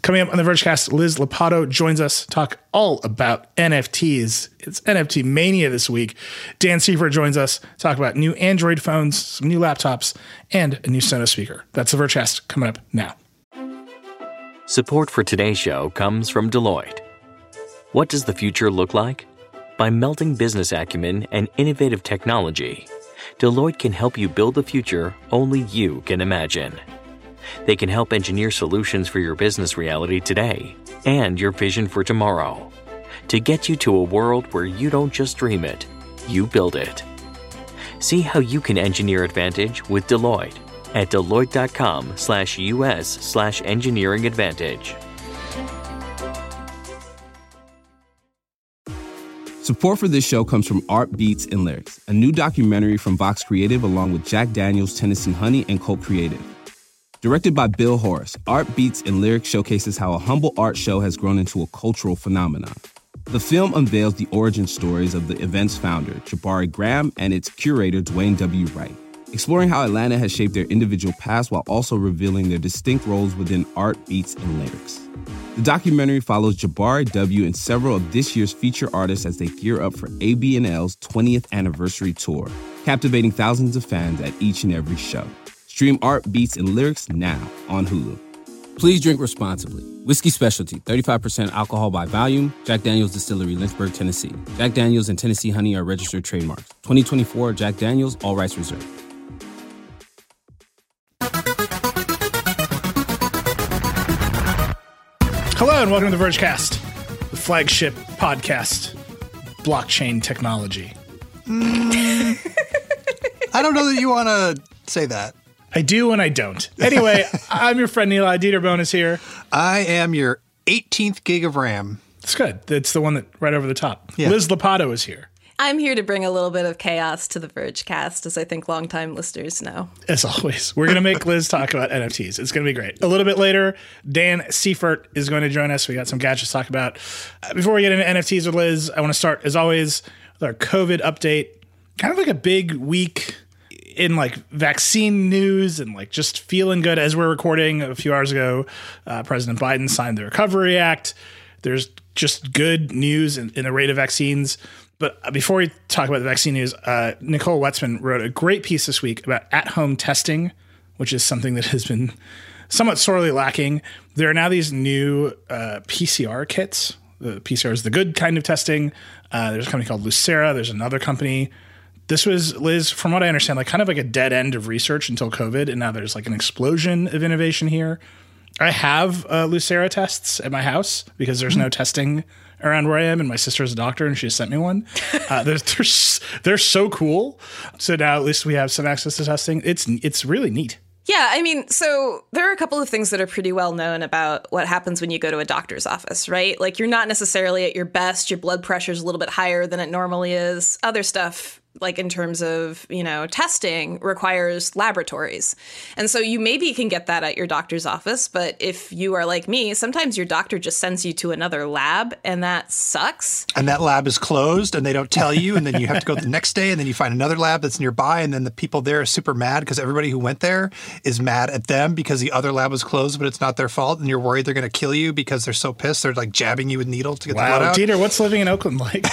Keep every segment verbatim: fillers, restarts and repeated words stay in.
Coming up on the Vergecast, Liz Lopatto joins us to talk all about N F Ts. It's N F T mania this week. Dan Seifert joins us to talk about new Android phones, some new laptops, and a new Sonos speaker. That's the Vergecast coming up now. Support for today's show comes from Deloitte. What does the future look like? By melding business acumen and innovative technology, Deloitte can help you build the future only you can imagine. They can help engineer solutions for your business reality today and your vision for tomorrow to get you to a world where you don't just dream it, you build it. See how you can engineer advantage with Deloitte at Deloitte.com slash US slash engineering advantage. Support for this show comes from Art Beats and Lyrics, a new documentary from Vox Creative along with Jack Daniels, Tennessee Honey, and Cult Creative. Directed by Bill Horace, Art Beats and Lyrics showcases how a humble art show has grown into a cultural phenomenon. The film unveils the origin stories of the event's founder, Jabari Graham, and its curator, Dwayne W. Wright, exploring how Atlanta has shaped their individual paths while also revealing their distinct roles within art, beats, and lyrics. The documentary follows Jabari W. and several of this year's feature artists as they gear up for A B N L's twentieth anniversary tour, captivating thousands of fans at each and every show. Stream Art, Beats, and Lyrics now on Hulu. Please drink responsibly. Whiskey Specialty, thirty-five percent alcohol by volume. Jack Daniels Distillery, Lynchburg, Tennessee. Jack Daniels and Tennessee Honey are registered trademarks. twenty twenty-four Jack Daniels, all rights reserved. Hello and welcome to the Vergecast, the flagship podcast, blockchain technology. Mm, I don't know that you want to say that. I do and I don't. Anyway, I'm your friend Neil. Dieter is here. I am your eighteenth gig of RAM. It's good. It's the one that right over the top. Yeah. Liz Lopatto is here. I'm here to bring a little bit of chaos to the Vergecast, as I think longtime listeners know. As always, we're going to make Liz talk about N F Ts. It's going to be great. A little bit later, Dan Seifert is going to join us. We got some gadgets to talk about. Uh, before we get into N F Ts with Liz, I want to start, as always, with our COVID update. Kind of like a big week in like vaccine news and like just feeling good. As we're recording a few hours ago, uh, President Biden signed the Recovery Act. There's just good news in, in the rate of vaccines. But before we talk about the vaccine news, uh, Nicole Wetzman wrote a great piece this week about at-home testing, which is something that has been somewhat sorely lacking. There are now these new uh, P C R kits. The P C R is the good kind of testing. Uh, there's a company called Lucira. There's another company. This was, Liz, from what I understand, like kind of like a dead end of research until COVID, and now there's like an explosion of innovation here. I have uh, Lucira tests at my house because there's no testing around where I am, and my sister's a doctor, and she just sent me one. Uh, they're, they're they're so cool. So now at least we have some access to testing. It's it's really neat. Yeah, I mean, so there are a couple of things that are pretty well known about what happens when you go to a doctor's office, right? Like you're not necessarily at your best. Your blood pressure is a little bit higher than it normally is. Other stuff, like in terms of, you know, testing, requires laboratories. And so you maybe can get that at your doctor's office. But if you are like me, sometimes your doctor just sends you to another lab, and that sucks. And that lab is closed and they don't tell you. And then you have to go the next day and then you find another lab that's nearby. And then the people there are super mad because everybody who went there is mad at them because the other lab was closed, but it's not their fault. And you're worried they're going to kill you because they're so pissed. They're like jabbing you with needles to get wow, the blood out. Dieter, what's living in Oakland like?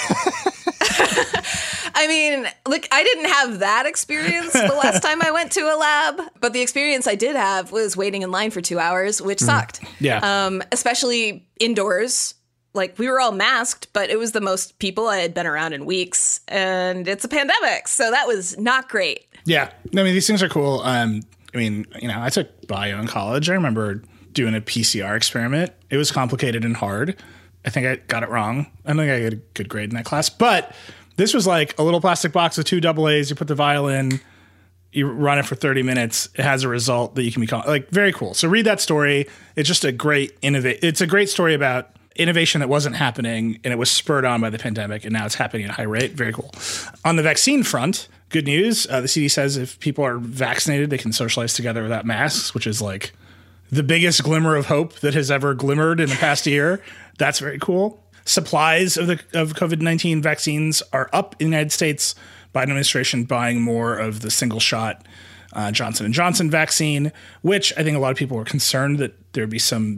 I mean, look, I didn't have that experience the last time I went to a lab, but the experience I did have was waiting in line for two hours, which sucked. Yeah. Um, especially indoors. Like, we were all masked, but it was the most people I had been around in weeks, and it's a pandemic, so that was not great. Yeah. I mean, these things are cool. Um, I mean, you know, I took bio in college. I remember doing a P C R experiment. It was complicated and hard. I think I got it wrong. I don't think I got a good grade in that class, but this was like a little plastic box with two double A's. You put the vial in, you run it for thirty minutes. It has a result that you can be called, like, very cool. So read that story. It's just a great innovate. It's a great story about innovation that wasn't happening, and it was spurred on by the pandemic, and now it's happening at a high rate. Very cool. On the vaccine front, good news. Uh, the C D C says if people are vaccinated, they can socialize together without masks, which is like the biggest glimmer of hope that has ever glimmered in the past year. That's very cool. Supplies of the of COVID nineteen vaccines are up in the United States. Biden administration buying more of the single shot uh, Johnson and Johnson vaccine, which I think a lot of people were concerned that there'd be some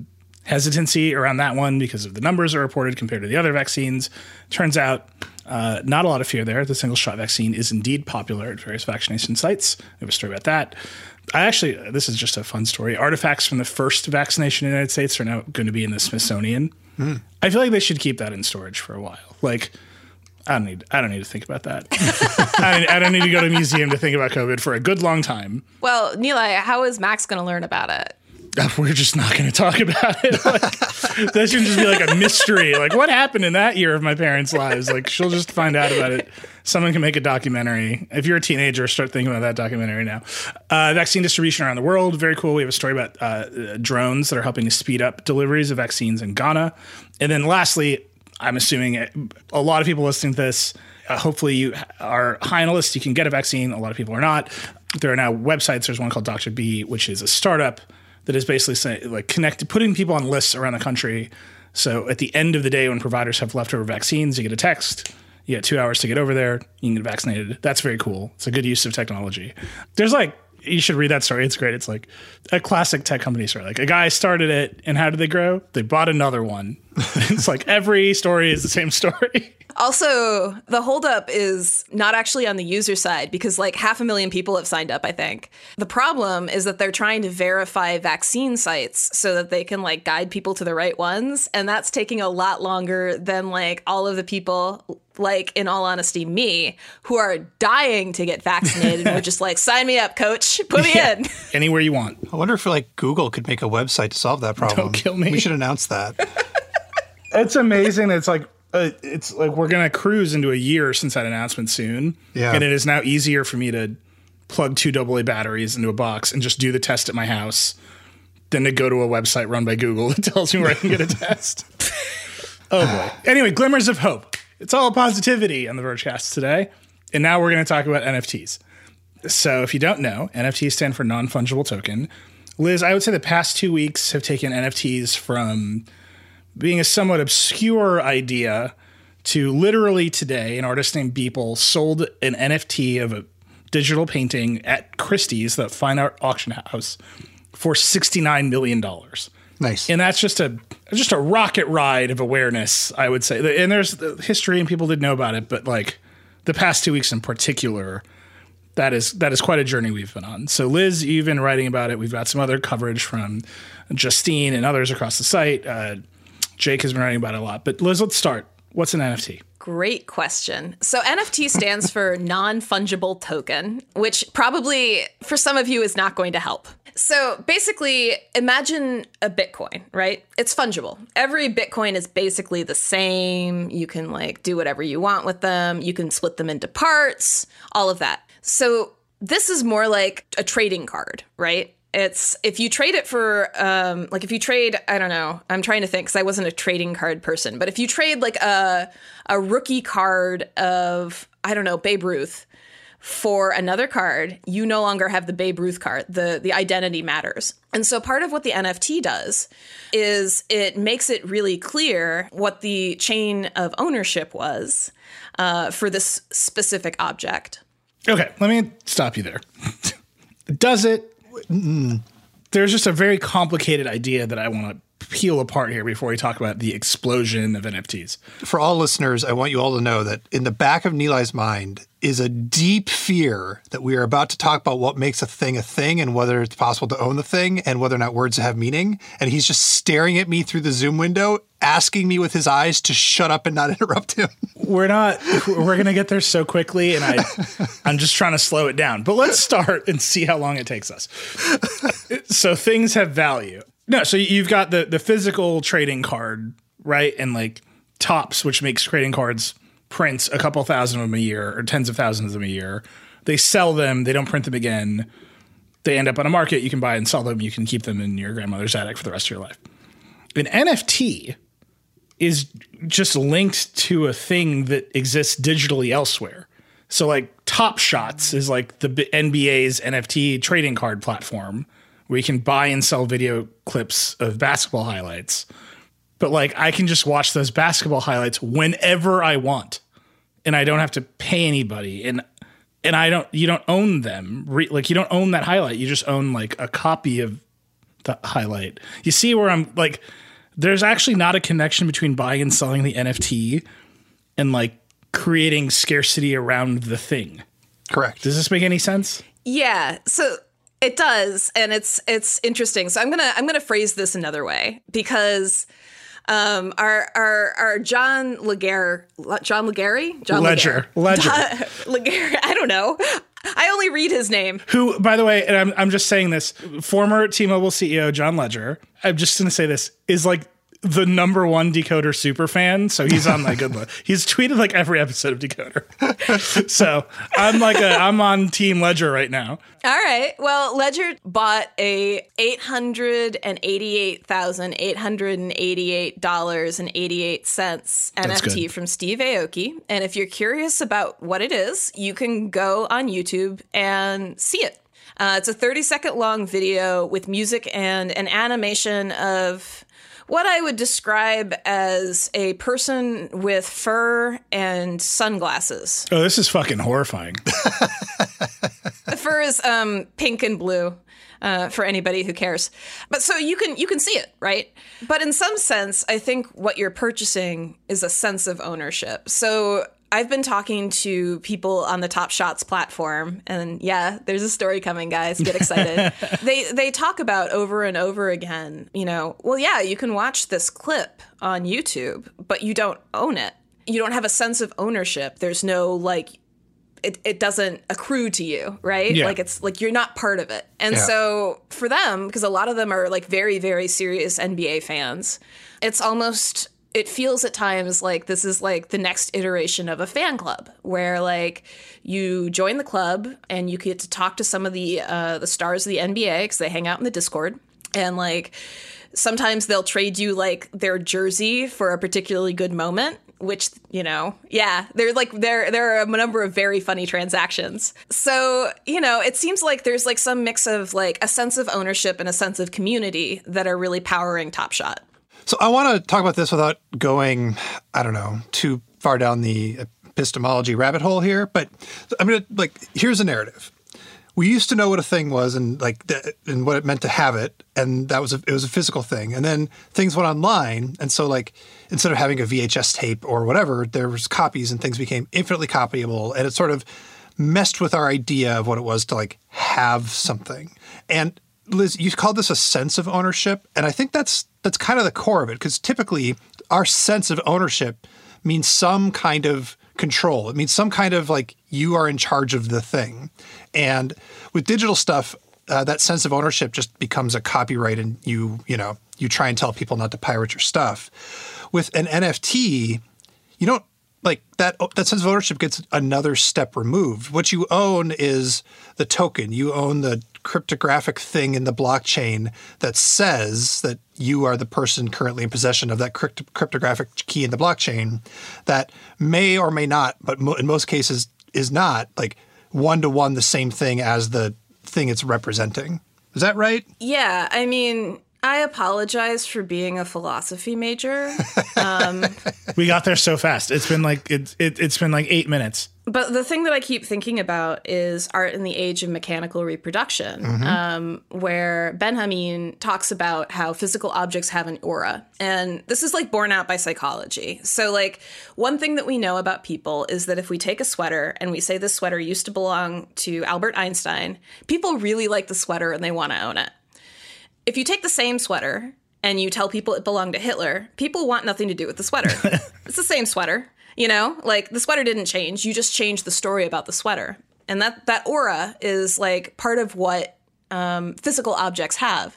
hesitancy around that one because of the numbers are reported compared to the other vaccines. Turns out uh, not a lot of fear there. The single-shot vaccine is indeed popular at various vaccination sites. I have a story about that. I actually, this is just a fun story. Artifacts from the first vaccination in the United States are now going to be in the Smithsonian. Mm. I feel like they should keep that in storage for a while. Like, I don't need. I don't need to think about that. I, I don't need to go to a museum to think about COVID for a good long time. Well, Nilay, how is Max going to learn about it? We're just not going to talk about it. Like, that should just be like a mystery. Like, what happened in that year of my parents' lives? Like, she'll just find out about it. Someone can make a documentary. If you're a teenager, start thinking about that documentary now. Uh, vaccine distribution around the world. Very cool. We have a story about uh, drones that are helping to speed up deliveries of vaccines in Ghana. And then lastly, I'm assuming a lot of people listening to this, uh, hopefully you are high on a list. You can get a vaccine. A lot of people are not. There are now websites. There's one called Doctor B, which is a startup that is basically saying, like, connected, putting people on lists around the country. So at the end of the day, when providers have leftover vaccines, you get a text. You get two hours to get over there. You can get vaccinated. That's very cool. It's a good use of technology. There's like, you should read that story. It's great. It's like a classic tech company story. Like, a guy started it, and how did they grow? They bought another one. It's like every story is the same story. Also, the holdup is not actually on the user side because like half a million people have signed up, I think. The problem is that they're trying to verify vaccine sites so that they can like guide people to the right ones. And that's taking a lot longer than like all of the people, like in all honesty, me, who are dying to get vaccinated and we're just like, sign me up, coach, put me yeah. in. Anywhere you want. I wonder if like Google could make a website to solve that problem. Don't kill me. We should announce that. It's amazing. It's like, Uh, it's like we're going to cruise into a year since that announcement soon. Yeah. And it is now easier for me to plug two double A batteries into a box and just do the test at my house than to go to a website run by Google that tells me where I can get a test. Oh, boy. Anyway, glimmers of hope. It's all positivity on the Vergecast today. And now we're going to talk about N F Ts. So if you don't know, N F Ts stand for non-fungible token. Liz, I would say the past two weeks have taken N F Ts from being a somewhat obscure idea to literally today, an artist named Beeple sold an N F T of a digital painting at Christie's, the fine art auction house, for sixty-nine million dollars. Nice. And that's just a just a rocket ride of awareness, I would say. And there's the history and people did know about it, but like the past two weeks in particular, that is that is quite a journey we've been on. So Liz, you've been writing about it. We've got some other coverage from Justine and others across the site. Uh, Jake has been writing about it a lot. But Liz, let's start. What's an N F T? Great question. So N F T stands for non-fungible token, which probably for some of you is not going to help. So basically, imagine a Bitcoin, right? It's fungible. Every Bitcoin is basically the same. You can like do whatever you want with them. You can split them into parts, all of that. So this is more like a trading card, right? It's if you trade it for um, like if you trade, I don't know, I'm trying to think because I wasn't a trading card person. But if you trade like a a rookie card of, I don't know, Babe Ruth for another card, you no longer have the Babe Ruth card. The the identity matters. And so part of what the N F T does is it makes it really clear what the chain of ownership was uh, for this specific object. Okay, let me stop you there. Does it? Mm, there's just a very complicated idea that I want to peel apart here before we talk about the explosion of N F Ts. For all listeners, I want you all to know that in the back of Nilay's mind is a deep fear that we are about to talk about what makes a thing a thing and whether it's possible to own the thing and whether or not words have meaning. And he's just staring at me through the Zoom window, asking me with his eyes to shut up and not interrupt him. We're not, we're going to get there so quickly, and I, I'm just trying to slow it down. But let's start and see how long it takes us. So things have value. No, so you've got the, the physical trading card, right? And like Topps, which makes trading cards, prints a couple thousand of them a year or tens of thousands of them a year. They sell them. They don't print them again. They end up on a market. You can buy and sell them. You can keep them in your grandmother's attic for the rest of your life. An N F T is just linked to a thing that exists digitally elsewhere. So like Top Shots is like the N B A's N F T trading card platform where you can buy and sell video clips of basketball highlights. But like I can just watch those basketball highlights whenever I want, and I don't have to pay anybody. And and I don't you don't own them. Re, like you don't own that highlight. You just own like a copy of the highlight. You see where I'm like there's actually not a connection between buying and selling the N F T and like creating scarcity around the thing. Correct. Does this make any sense? Yeah. So it does, and it's it's interesting. So I'm gonna I'm gonna phrase this another way because um, our our our John Legare John Legare John Ledger Ledger Legare I don't know. I only read his name. Who, by the way, and I'm I'm just saying this, former T-Mobile C E O John Ledger, I'm just going to say this, is like the number one Decoder super fan. So he's on my good list. He's tweeted like every episode of Decoder. So I'm like a, I'm on Team Ledger right now. All right. Well, Ledger bought a eight hundred eighty-eight thousand eight hundred eighty-eight dollars and eighty-eight cents N F T from Steve Aoki. And if you're curious about what it is, you can go on YouTube and see it. Uh, it's a thirty second long video with music and an animation of what I would describe as a person with fur and sunglasses. Oh, this is fucking horrifying. The fur is um, pink and blue uh, for anybody who cares. But so you can you can see it, right? But in some sense, I think what you're purchasing is a sense of ownership. So I've been talking to people on the Top Shots platform, and yeah, there's a story coming, guys. Get excited. they they talk about over and over again, you know, well, yeah, you can watch this clip on YouTube, but you don't own it. You don't have a sense of ownership. There's no, like, it, it doesn't accrue to you, right? Yeah. Like, it's like you're not part of it. And Yeah. so for them, because a lot of them are like very, very serious N B A fans, it's almost... it feels at times like this is like the next iteration of a fan club where like you join the club and you get to talk to some of the uh, the stars of the N B A because they hang out in the Discord, and like sometimes they'll trade you like their jersey for a particularly good moment, which, you know, yeah, they're like there there are a number of very funny transactions. So, you know, it seems like there's like some mix of like a sense of ownership and a sense of community that are really powering Top Shot. So I want to talk about this without going, I don't know, too far down the epistemology rabbit hole here. But I'm going to, like, here's a narrative. We used to know what a thing was and like the, and what it meant to have it, and that was a, it was a physical thing. And then things went online, and so like instead of having a V H S tape or whatever, there was copies, and things became infinitely copyable, and it sort of messed with our idea of what it was to like have something. And Liz, you called this a sense of ownership, and I think that's that's kind of the core of it, because typically our sense of ownership means some kind of control. It means some kind of like you are in charge of the thing. And with digital stuff, uh, that sense of ownership just becomes a copyright, and you you know you try and tell people not to pirate your stuff. With an N F T, you don't like that. That sense of ownership gets another step removed. What you own is the token. You own the cryptographic thing in the blockchain that says that you are the person currently in possession of that crypt- cryptographic key in the blockchain that may or may not, but mo- in most cases is not like one-to-one the same thing as the thing it's representing. Is that right? Yeah, I mean, I apologize for being a philosophy major. Um, We got there so fast. It's been like it, it, it's been like eight minutes. but the thing that I keep thinking about is art in the age of mechanical reproduction, Mm-hmm. um, where Benjamin talks about how physical objects have an aura. And this is like borne out by psychology. So like one thing that we know about people is that if we take a sweater and we say this sweater used to belong to Albert Einstein, people really like the sweater and they want to own it. If you take the same sweater and you tell people it belonged to Hitler, people want nothing to do with the sweater. It's the same sweater, you know? Like, the sweater didn't change. You just changed the story about the sweater. And that, that aura is, like, part of what um, physical objects have.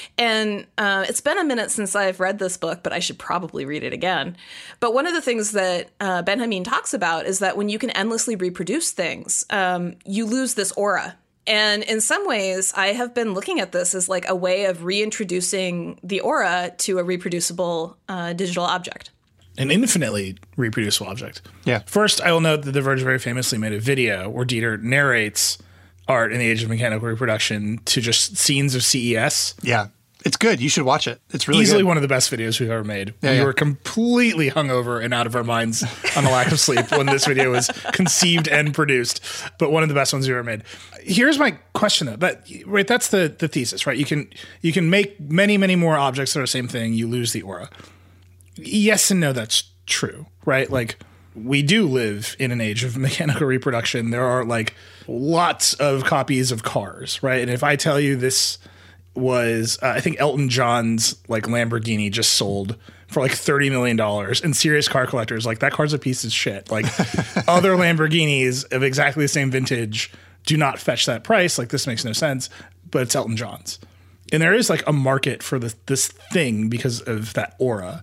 And uh, it's been a minute since I've read this book, but I should probably read it again. But one of the things that uh, Benjamin talks about is that when you can endlessly reproduce things, um, you lose this aura. And in some ways, I have been looking at this as like a way of reintroducing the aura to a reproducible uh, digital object. An infinitely reproducible object. Yeah. First, I will note that The Verge very famously made a video where Dieter narrates art in the age of mechanical reproduction to just scenes of C E S. Yeah. It's good. You should watch it. It's really Easily good. one of the best videos we've ever made. Yeah, we yeah. were completely hungover and out of our minds on the lack of sleep when this video was conceived and produced, but one of the best ones we've ever made. Here's my question though. That right, that's the the thesis, right? You can you can make many many more objects that are the same thing. You lose the aura. Yes and no. That's true, right? Like we do live in an age of mechanical reproduction. There are like lots of copies of cars, right? And if I tell you this was uh, I think Elton John's like Lamborghini just sold for like thirty million dollars, and serious car collectors like that car's a piece of shit. Like other Lamborghinis of exactly the same vintage do not fetch that price. Like this makes no sense, but it's Elton John's. And there is like a market for this, this thing because of that aura.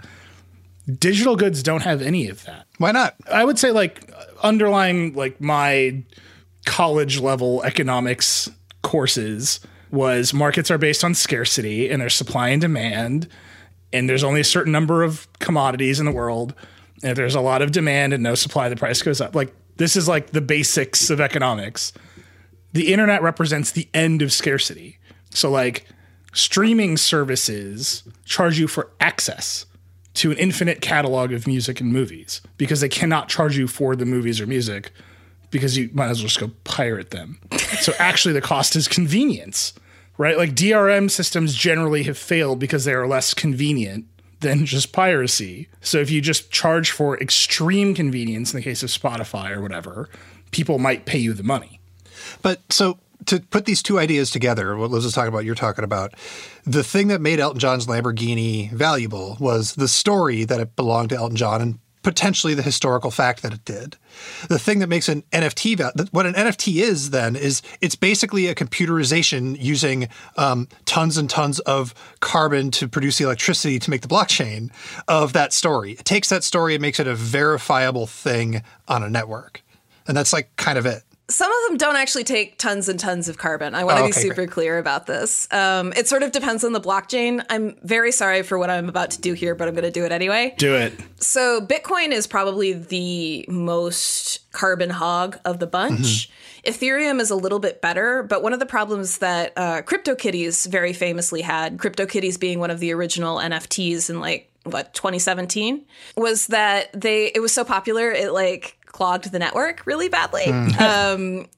Digital goods don't have any of that. Why not? I would say like underlying like my college level economics courses was markets are based on scarcity and there's supply and demand, and there's only a certain number of commodities in the world. And if there's a lot of demand and no supply, the price goes up. Like this is like the basics of economics. The internet represents the end of scarcity. So like streaming services charge you for access to an infinite catalog of music and movies because they cannot charge you for the movies or music because you might as well just go pirate them. So actually the cost is convenience, right? Like D R M systems generally have failed because they are less convenient than just piracy. So if you just charge for extreme convenience in the case of Spotify or whatever, people might pay you the money. But so to put these two ideas together, what Liz was talking about, you're talking about, the thing that made Elton John's Lamborghini valuable was the story that it belonged to Elton John and potentially the historical fact that it did. The thing that makes an N F T, what an N F T is then, is it's basically a computerization using um, tons and tons of carbon to produce the electricity to make the blockchain of that story. It takes that story and makes it a verifiable thing on a network. And that's like kind of it. Some of them don't actually take tons and tons of carbon. I want to Oh, be okay, super great. clear about this. Um, it sort of depends on the blockchain. I'm very sorry for what I'm about to do here, but I'm going to do it anyway. Do it. So Bitcoin is probably the most carbon hog of the bunch. Mm-hmm. Ethereum is a little bit better, but one of the problems that uh, CryptoKitties very famously had, CryptoKitties being one of the original N F Ts in like, what, twenty seventeen, was that they it was so popular, it like clogged the network really badly. Mm. Um,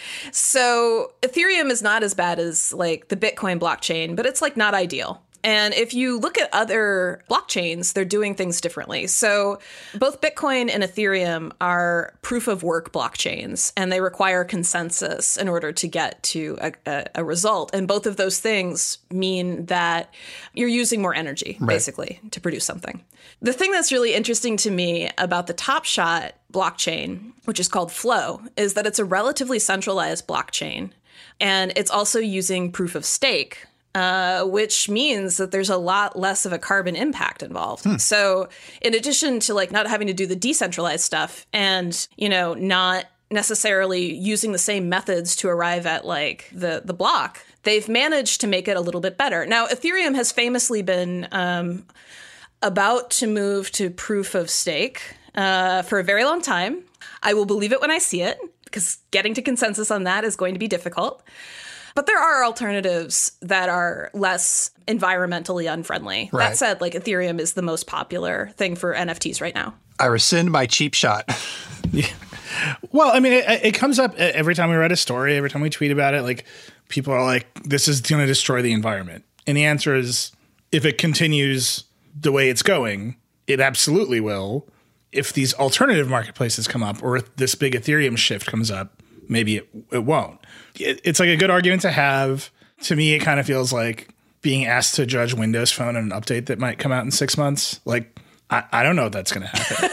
so Ethereum is not as bad as like the Bitcoin blockchain, but it's like not ideal. And if you look at other blockchains, they're doing things differently. So both Bitcoin and Ethereum are proof of work blockchains, and they require consensus in order to get to a, a, a result. And both of those things mean that you're using more energy, right, basically, to produce something. The thing that's really interesting to me about the Top Shot blockchain, which is called Flow, is that it's a relatively centralized blockchain. And it's also using proof of stake, Uh, which means that there's a lot less of a carbon impact involved. Hmm. So in addition to like not having to do the decentralized stuff and, you know, not necessarily using the same methods to arrive at like the, the block, they've managed to make it a little bit better. Now, Ethereum has famously been um, about to move to proof of stake uh, for a very long time. I will believe it when I see it, because getting to consensus on that is going to be difficult. But there are alternatives that are less environmentally unfriendly. Right. That said, like Ethereum is the most popular thing for N F Ts right now. I rescind my cheap shot. Yeah. Well, I mean, it, it comes up every time we write a story, every time we tweet about it. Like people are like, this is going to destroy the environment. And the answer is, if it continues the way it's going, it absolutely will. If these alternative marketplaces come up, or if this big Ethereum shift comes up, maybe it, it won't. It, it's like a good argument to have. To me, it kind of feels like being asked to judge Windows Phone and an update that might come out in six months. Like, I, I don't know if that's going to happen.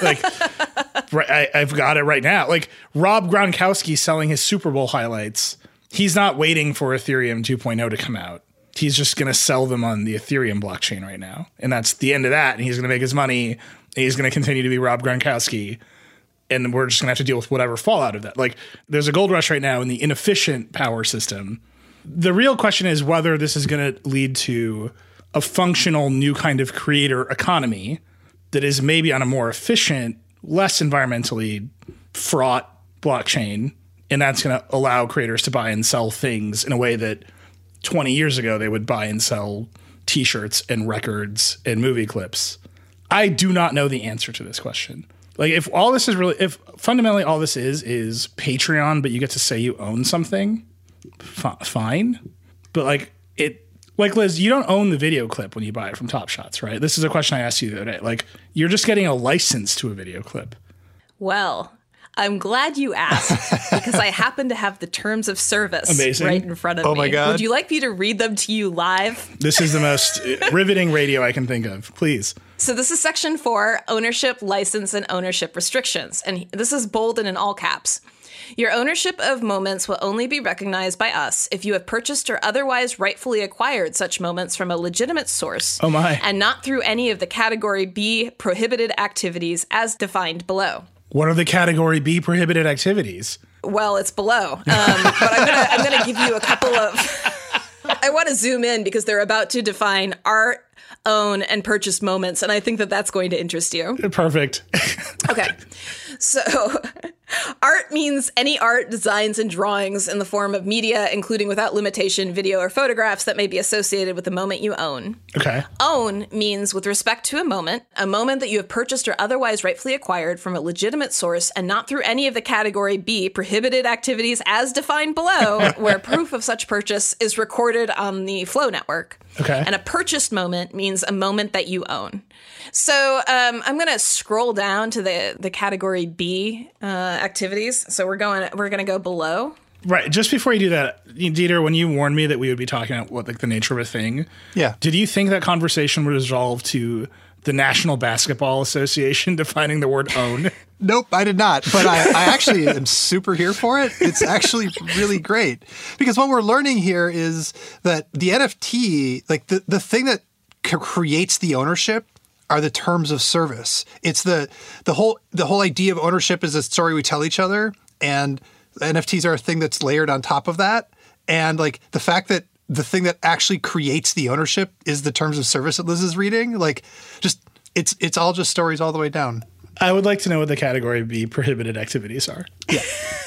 Like, right, I, I've got it right now. Like, Rob Gronkowski selling his Super Bowl highlights. He's not waiting for Ethereum two point oh to come out. He's just going to sell them on the Ethereum blockchain right now. And that's the end of that. And he's going to make his money. And he's going to continue to be Rob Gronkowski. And we're just going to have to deal with whatever fallout of that. Like, there's a gold rush right now in the inefficient power system. The real question is whether this is going to lead to a functional new kind of creator economy that is maybe on a more efficient, less environmentally fraught blockchain. And that's going to allow creators to buy and sell things in a way that twenty years ago they would buy and sell t-shirts and records and movie clips? I do not know the answer to this question. Like, if all this is really, if fundamentally all this is, is Patreon, but you get to say you own something, f- fine. But like it, like Liz, you don't own the video clip when you buy it from Top Shots, right? This is a question I asked you the other day. Like, you're just getting a license to a video clip. Well, I'm glad you asked because I happen to have the terms of service Amazing. right in front of Oh me. my God. Would you like me to read them to you live? This is the most riveting radio I can think of. Please. So this is section four, ownership, license, and ownership restrictions. And this is bold and in all caps. Your ownership of moments will only be recognized by us if you have purchased or otherwise rightfully acquired such moments from a legitimate source. Oh my. And not through any of the Category B prohibited activities as defined below. What are the Category B prohibited activities? Well, it's below. Um, but I'm gonna I'm gonna give you a couple of. I want to zoom in because they're about to define art, own, and purchase moments, and I think that that's going to interest you. Perfect. Okay, so art means any art, designs, and drawings in the form of media, including without limitation video or photographs that may be associated with the moment you own. Okay. Own means with respect to a moment, a moment that you have purchased or otherwise rightfully acquired from a legitimate source and not through any of the Category B prohibited activities as defined below, where proof of such purchase is recorded on the Flow network. Okay. And a purchased moment means a moment that you own. So um, I'm going to scroll down to the, the Category B uh, activities. So we're going we're going to go below. Right. Just before you do that, Dieter, when you warned me that we would be talking about what like the nature of a thing, Yeah. did you think that conversation would resolve to the National Basketball Association defining the word own? Nope, I did not. But I, I actually am super here for it. It's actually really great. Because what we're learning here is that the N F T, like the, the thing that c- creates the ownership are the terms of service. It's the the whole the whole idea of ownership is a story we tell each other, and N F Ts are a thing that's layered on top of that. And like the fact that the thing that actually creates the ownership is the terms of service that Liz is reading, like just it's it's all just stories all the way down. I would like to know what the Category B prohibited activities are. Yeah.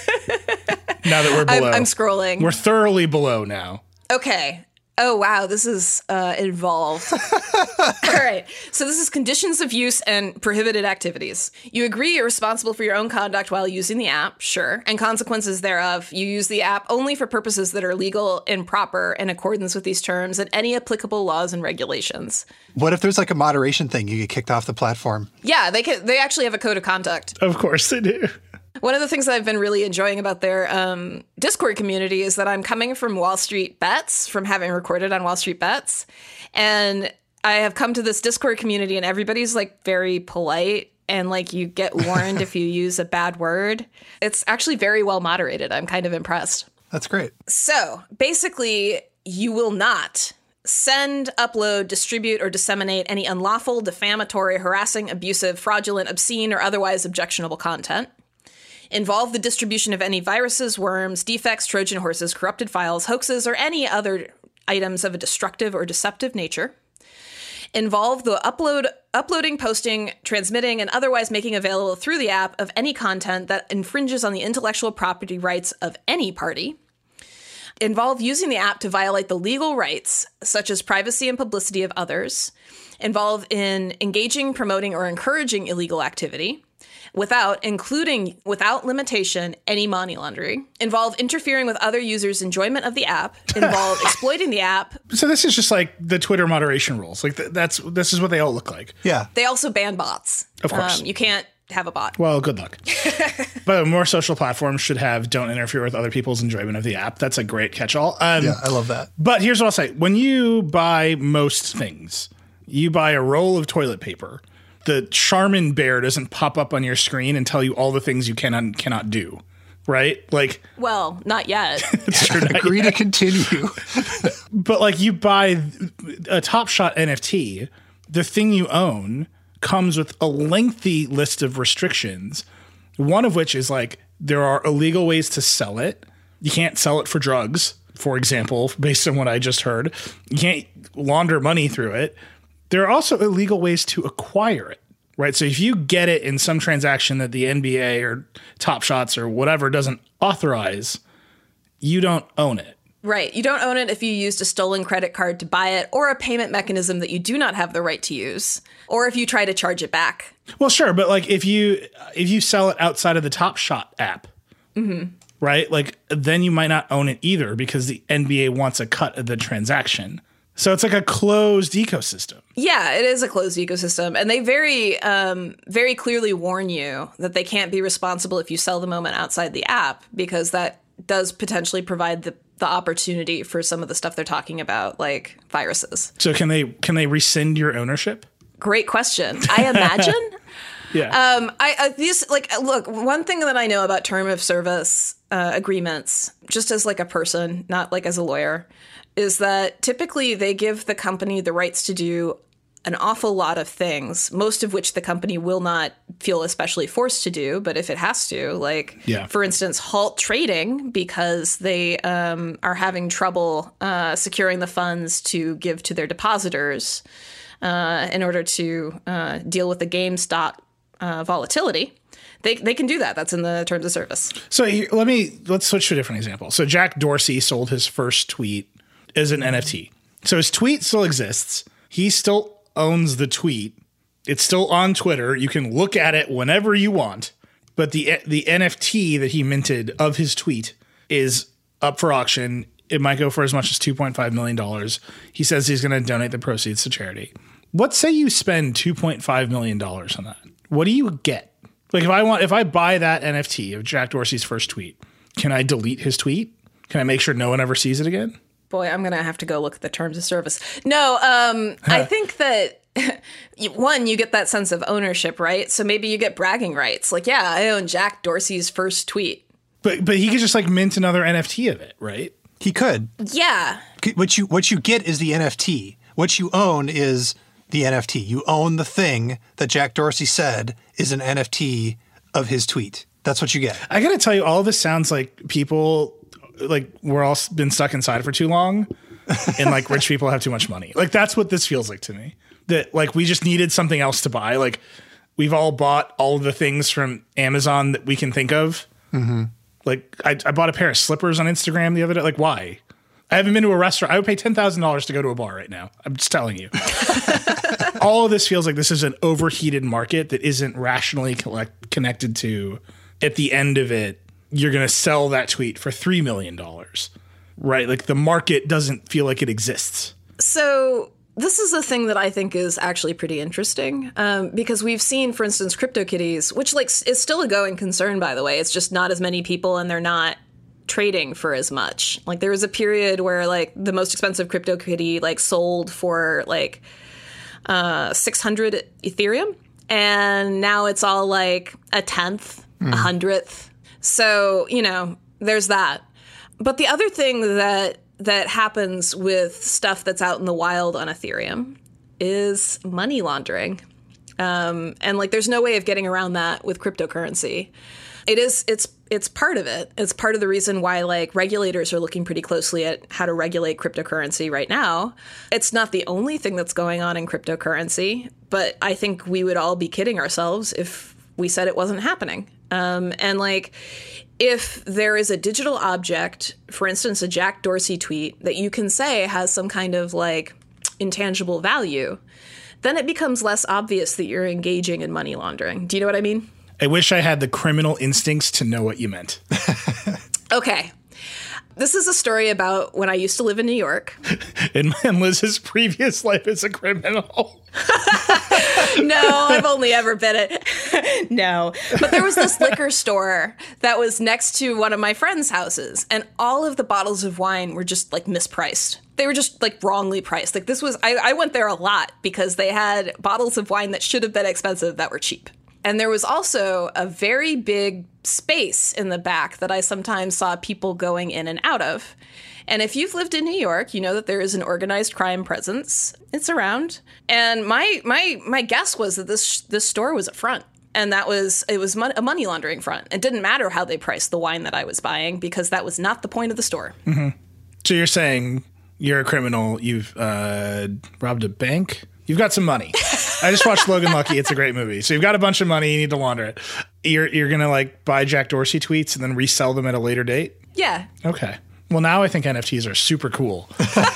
Now that we're below. I'm, I'm scrolling. We're thoroughly below now. Okay. Oh, wow. This is uh, involved. All right. So this is conditions of use and prohibited activities. You agree you're responsible for your own conduct while using the app, sure, and consequences thereof. You use the app only for purposes that are legal and proper in accordance with these terms and any applicable laws and regulations. What if there's like a moderation thing? You get kicked off the platform. Yeah, they can, they actually have a code of conduct. Of course they do. One of the things that I've been really enjoying about their um, Discord community is that I'm coming from Wall Street Bets, from having recorded on Wall Street Bets. And I have come to this Discord community and everybody's like very polite and like you get warned if you use a bad word. It's actually very well moderated. I'm kind of impressed. That's great. So basically, you will not send, upload, distribute, or disseminate any unlawful, defamatory, harassing, abusive, fraudulent, obscene, or otherwise objectionable content. Involve the distribution of any viruses, worms, defects, Trojan horses, corrupted files, hoaxes, or any other items of a destructive or deceptive nature. Involve the upload, uploading, posting, transmitting, and otherwise making available through the app of any content that infringes on the intellectual property rights of any party. Involve using the app to violate the legal rights, such as privacy and publicity of others. Involve in engaging, promoting, or encouraging illegal activity. Without, including without limitation, any money laundering. Involve interfering with other users' enjoyment of the app. Involve exploiting the app. So this is just like the Twitter moderation rules. Like th- that's this is what they all look like. Yeah. They also ban bots. Of course. Um, you can't have a bot. Well, good luck. But more social platforms should have don't interfere with other people's enjoyment of the app. That's a great catch-all. Um, Yeah, I love that. But here's what I'll say. When you buy most things, you buy a roll of toilet paper. The Charmin bear doesn't pop up on your screen and tell you all the things you can and cannot do, right? Like, Well, not yet. it's true, not Agree yet. to continue. But like you buy a Top Shot N F T, the thing you own comes with a lengthy list of restrictions, one of which is like there are illegal ways to sell it. You can't sell it for drugs, for example, based on what I just heard. You can't launder money through it. There are also illegal ways to acquire it, right? So if you get it in some transaction that the N B A or Top Shots or whatever doesn't authorize, you don't own it. Right. You don't own it if you used a stolen credit card to buy it, or a payment mechanism that you do not have the right to use, or if you try to charge it back. Well, sure, but like if you if you sell it outside of the Top Shot app, mm-hmm. right? Like then you might not own it either because the N B A wants a cut of the transaction. So it's like a closed ecosystem. Yeah, it is a closed ecosystem, and they very, um, very clearly warn you that they can't be responsible if you sell the moment outside the app, because that does potentially provide the, the opportunity for some of the stuff they're talking about, like viruses. So can they can they rescind your ownership? Great question. I imagine. Yeah. Um, I uh, these like look. One thing that I know about term of service uh, agreements, just as like a person, not like as a lawyer, is that typically they give the company the rights to do an awful lot of things, most of which the company will not feel especially forced to do. But if it has to, like, yeah. for instance, halt trading because they um, are having trouble uh, securing the funds to give to their depositors uh, in order to uh, deal with the GameStop uh, volatility. They they can do that. That's in the terms of service. So here, let me let's switch to a different example. So Jack Dorsey sold his first tweet as an N F T. So his tweet still exists. He still owns the tweet. It's still on Twitter. You can look at it whenever you want. But the the N F T that he minted of his tweet is up for auction. It might go for as much as two point five million dollars. He says he's going to donate the proceeds to charity. What say you spend two point five million dollars on that? What do you get? Like if I want, if I buy that N F T of Jack Dorsey's first tweet, can I delete his tweet? Can I make sure no one ever sees it again? Boy, I'm going to have to go look at the terms of service. No, um, I think that, one, you get that sense of ownership, right? So maybe you get bragging rights. Like, yeah, I own Jack Dorsey's first tweet. But but he could just like mint another N F T of it, right? He could. Yeah. What you what you get is the N F T. What you own is the N F T. You own the thing that Jack Dorsey said is an N F T of his tweet. That's what you get. I got to tell you, all of this sounds like people... like we're all been stuck inside for too long and like rich people have too much money. Like that's what this feels like to me, that like we just needed something else to buy. Like we've all bought all of the things from Amazon that we can think of. Mm-hmm. Like I, I bought a pair of slippers on Instagram the other day. Like why? I haven't been to a restaurant. I would pay ten thousand dollars to go to a bar right now. I'm just telling you. All of this feels like this is an overheated market that isn't rationally collect- connected to, at the end of it, you're going to sell that tweet for three million dollars, right? Like the market doesn't feel like it exists. So this is a thing that I think is actually pretty interesting um, because we've seen, for instance, CryptoKitties, which like is still a going concern, by the way. It's just not as many people and they're not trading for as much. Like there was a period where like the most expensive CryptoKitty like sold for like uh, six hundred Ethereum. And now it's all like a tenth, mm. a hundredth. So, you know, there's that. But the other thing that that happens with stuff that's out in the wild on Ethereum is money laundering. Um, and like there's no way of getting around that with cryptocurrency. It is it's it's part of it. It's part of the reason why like regulators are looking pretty closely at how to regulate cryptocurrency right now. It's not the only thing that's going on in cryptocurrency, but I think we would all be kidding ourselves if we said it wasn't happening. Um, and like, if there is a digital object, for instance, a Jack Dorsey tweet that you can say has some kind of like intangible value, then it becomes less obvious that you're engaging in money laundering. Do you know what I mean? I wish I had the criminal instincts to know what you meant. Okay. This is a story about when I used to live in New York. In, in Liz's previous life as a criminal. No, I've only ever been at... No. But there was this liquor store that was next to one of my friends' houses, and all of the bottles of wine were just, like, mispriced. They were just, like, wrongly priced. Like, this was... I, I went there a lot because they had bottles of wine that should have been expensive that were cheap. And there was also a very big space in the back that I sometimes saw people going in and out of. And if you've lived in New York, you know that there is an organized crime presence. It's around. And my my my guess was that this this store was a front. And that was it was mon- a money laundering front. It didn't matter how they priced the wine that I was buying because that was not the point of the store. Mm-hmm. So you're saying you're a criminal. You've uh, robbed a bank. You've got some money. I just watched Logan Lucky. It's a great movie. So you've got a bunch of money. You need to launder it. You're you're gonna like buy Jack Dorsey tweets and then resell them at a later date. Yeah. Okay. Well, now I think N F Ts are super cool.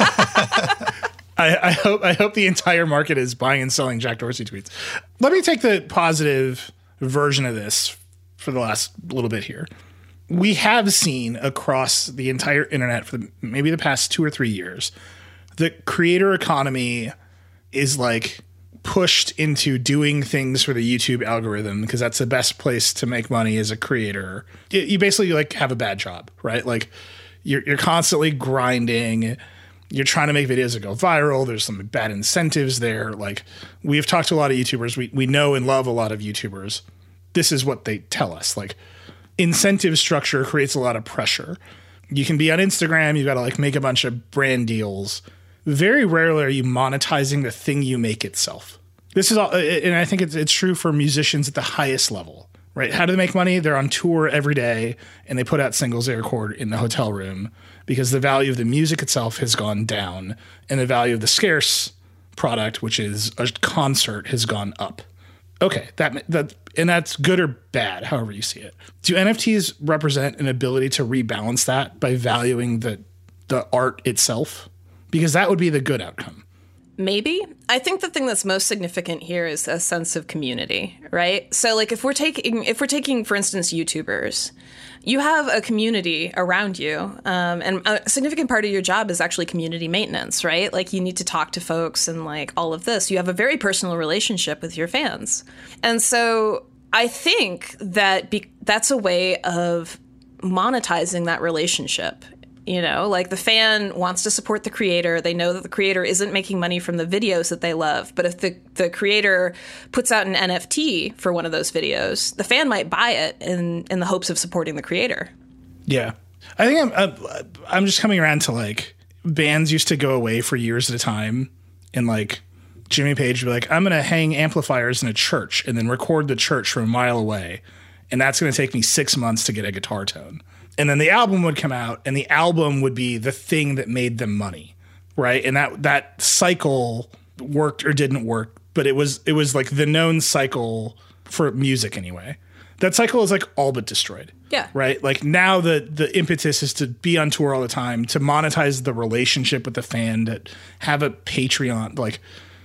I, I hope I hope the entire market is buying and selling Jack Dorsey tweets. Let me take the positive version of this for the last little bit here. We have seen across the entire internet for the, maybe the past two or three years, the creator economy is like pushed into doing things for the YouTube algorithm because that's the best place to make money as a creator. You basically like have a bad job, right? Like you're you're constantly grinding. You're trying to make videos that go viral. There's some bad incentives there. Like we've talked to a lot of YouTubers. We we know and love a lot of YouTubers. This is what they tell us. Like incentive structure creates a lot of pressure. You can be on Instagram. You got to like make a bunch of brand deals. Very rarely are you monetizing the thing you make itself. This is all, and I think it's it's true for musicians at the highest level, right? How do they make money? They're on tour every day and they put out singles they record in the hotel room because the value of the music itself has gone down and the value of the scarce product, which is a concert, has gone up. Okay, that that and that's good or bad, however you see it. Do N F Ts represent an ability to rebalance that by valuing the the art itself? Because that would be the good outcome. Maybe. I think the thing that's most significant here is a sense of community, right? So like if we're taking, if we're taking, for instance, YouTubers, you have a community around you. Um, and a significant part of your job is actually community maintenance, right? Like you need to talk to folks and like all of this. You have a very personal relationship with your fans. And so I think that be- that's a way of monetizing that relationship. You know, like the fan wants to support the creator. They know that the creator isn't making money from the videos that they love. But if the, the creator puts out an N F T for one of those videos, the fan might buy it in, in the hopes of supporting the creator. Yeah. I think I'm, uh, I'm just coming around to like bands used to go away for years at a time. And like Jimmy Page would be like, I'm going to hang amplifiers in a church and then record the church from a mile away. And that's going to take me six months to get a guitar tone. And then the album would come out, and the album would be the thing that made them money, right? And that that cycle worked or didn't work, but it was it was like the known cycle for music anyway. That cycle is like all but destroyed. Yeah. Right? Like now the the impetus is to be on tour all the time, to monetize the relationship with the fan, to have a Patreon, like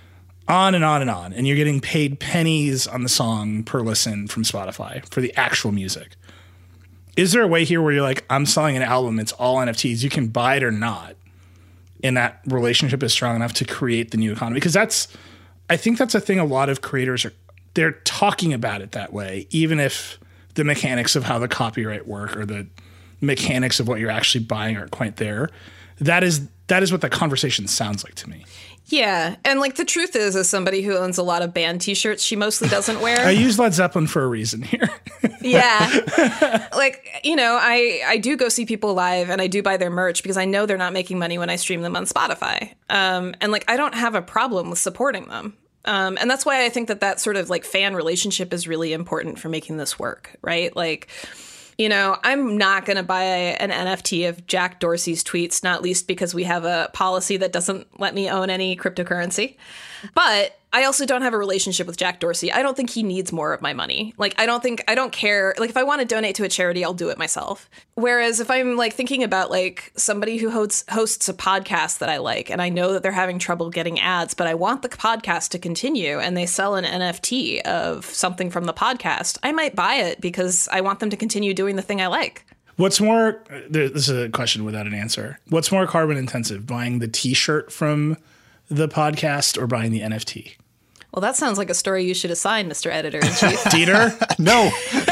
on and on and on. And you're getting paid pennies on the song per listen from Spotify for the actual music. Is there a way here where you're like, I'm selling an album, it's all N F Ts, you can buy it or not, and that relationship is strong enough to create the new economy? Because that's, I think that's a thing a lot of creators are, they're talking about it that way, even if the mechanics of how the copyright work or the mechanics of what you're actually buying aren't quite there. That is that is what the conversation sounds like to me. Yeah. And like the truth is, as somebody who owns a lot of band t-shirts she mostly doesn't wear. I use Led Zeppelin for a reason here. Yeah. Like, you know, I, I do go see people live and I do buy their merch because I know they're not making money when I stream them on Spotify. Um, and like, I don't have a problem with supporting them. Um, and that's why I think that that sort of like fan relationship is really important for making this work, right? Like, you know, I'm not going to buy an N F T of Jack Dorsey's tweets, not least because we have a policy that doesn't let me own any cryptocurrency. But I also don't have a relationship with Jack Dorsey. I don't think he needs more of my money. Like, I don't think, I don't care. Like, if I want to donate to a charity, I'll do it myself. Whereas if I'm like thinking about like somebody who hosts, hosts a podcast that I like, and I know that they're having trouble getting ads, but I want the podcast to continue, and they sell an N F T of something from the podcast, I might buy it because I want them to continue doing the thing I like. What's more, this is a question without an answer. What's more carbon intensive, buying the t-shirt from the podcast or buying the N F T? Well, that sounds like a story you should assign, Mister Editor-in-Chief. Dieter? No.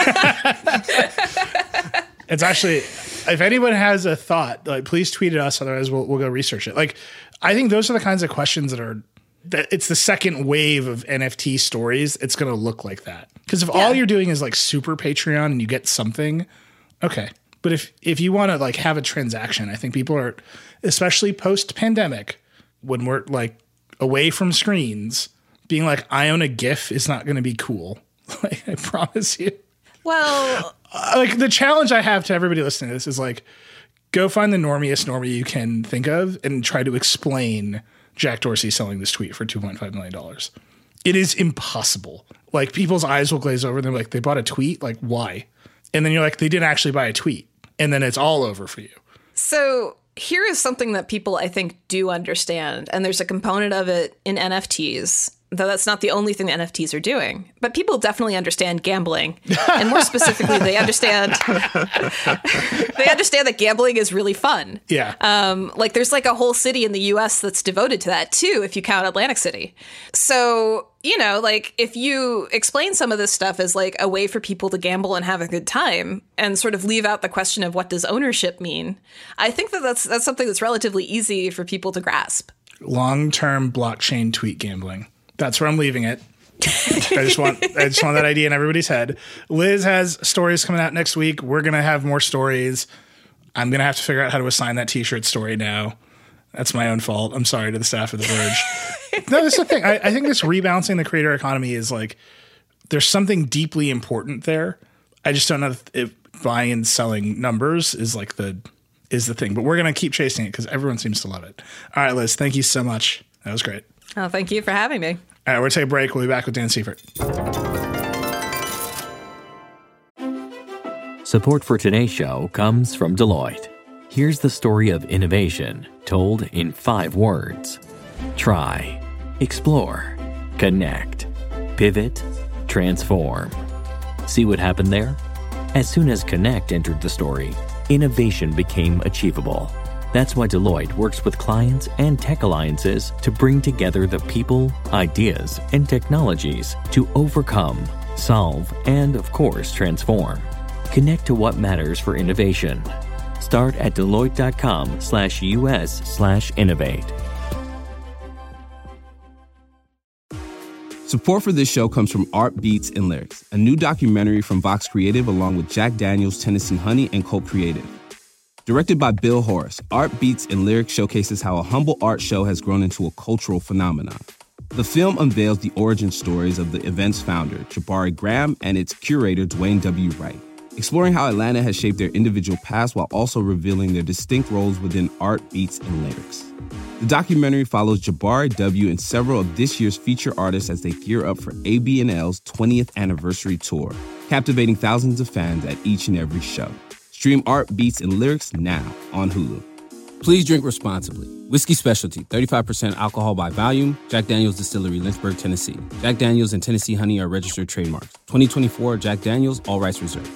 It's actually, if anyone has a thought, like, please tweet at us. Otherwise, we'll, we'll go research it. Like, I think those are the kinds of questions that are, that it's the second wave of N F T stories. It's going to look like that. Because if Yeah. all you're doing is like super Patreon and you get something, okay. But if, if you want to like have a transaction, I think people are, especially post-pandemic, when we're like away from screens, being like, I own a GIF is not going to be cool. Like, I promise you. Well, Uh, like the challenge I have to everybody listening to this is like, go find the normiest normie you can think of and try to explain Jack Dorsey selling this tweet for two point five million dollars. It is impossible. Like, people's eyes will glaze over. They're like, they bought a tweet? Like, why? And then you're like, they didn't actually buy a tweet. And then it's all over for you. So here is something that people, I think, do understand. And there's a component of it in N F Ts, though that's not the only thing that N F Ts are doing. But people definitely understand gambling. And more specifically, they understand they understand that gambling is really fun. Yeah. Um, like there's like a whole city in the U S that's devoted to that, too, if you count Atlantic City. So, you know, like if you explain some of this stuff as like a way for people to gamble and have a good time and sort of leave out the question of what does ownership mean, I think that that's, that's something that's relatively easy for people to grasp. Long-term blockchain tweet gambling. That's where I'm leaving it. I just want I just want that idea in everybody's head. Liz has stories coming out next week. We're going to have more stories. I'm going to have to figure out how to assign that t-shirt story now. That's my own fault. I'm sorry to the staff of The Verge. No, that's the thing. I, I think this rebalancing the creator economy is like, there's something deeply important there. I just don't know if, if buying and selling numbers is like the, is the thing, but we're going to keep chasing it because everyone seems to love it. All right, Liz, thank you so much. That was great. Oh, thank you for having me. All right, we're going to take a break. We'll be back with Dan Seifert. Support for today's show comes from Deloitte. Here's the story of innovation told in five words. Try, explore, connect, pivot, transform. See what happened there? As soon as connect entered the story, innovation became achievable. That's why Deloitte works with clients and tech alliances to bring together the people, ideas, and technologies to overcome, solve, and of course, transform. Connect to what matters for innovation. Start at Deloitte.com slash US slash innovate. Support for this show comes from Art Beats and Lyrics, a new documentary from Vox Creative along with Jack Daniels, Tennessee Honey, and Colt Creative. Directed by Bill Horace, Art Beats and Lyrics showcases how a humble art show has grown into a cultural phenomenon. The film unveils the origin stories of the event's founder, Jabari Graham, and its curator, Dwayne W. Wright, exploring how Atlanta has shaped their individual paths while also revealing their distinct roles within art, beats, and lyrics. The documentary follows Jabari W. and several of this year's feature artists as they gear up for A B N L's twentieth anniversary tour, captivating thousands of fans at each and every show. Stream Art, Beats, and Lyrics now on Hulu. Please drink responsibly. Whiskey Specialty, thirty-five percent alcohol by volume. Jack Daniels Distillery, Lynchburg, Tennessee. Jack Daniels and Tennessee Honey are registered trademarks. twenty twenty-four Jack Daniels, all rights reserved.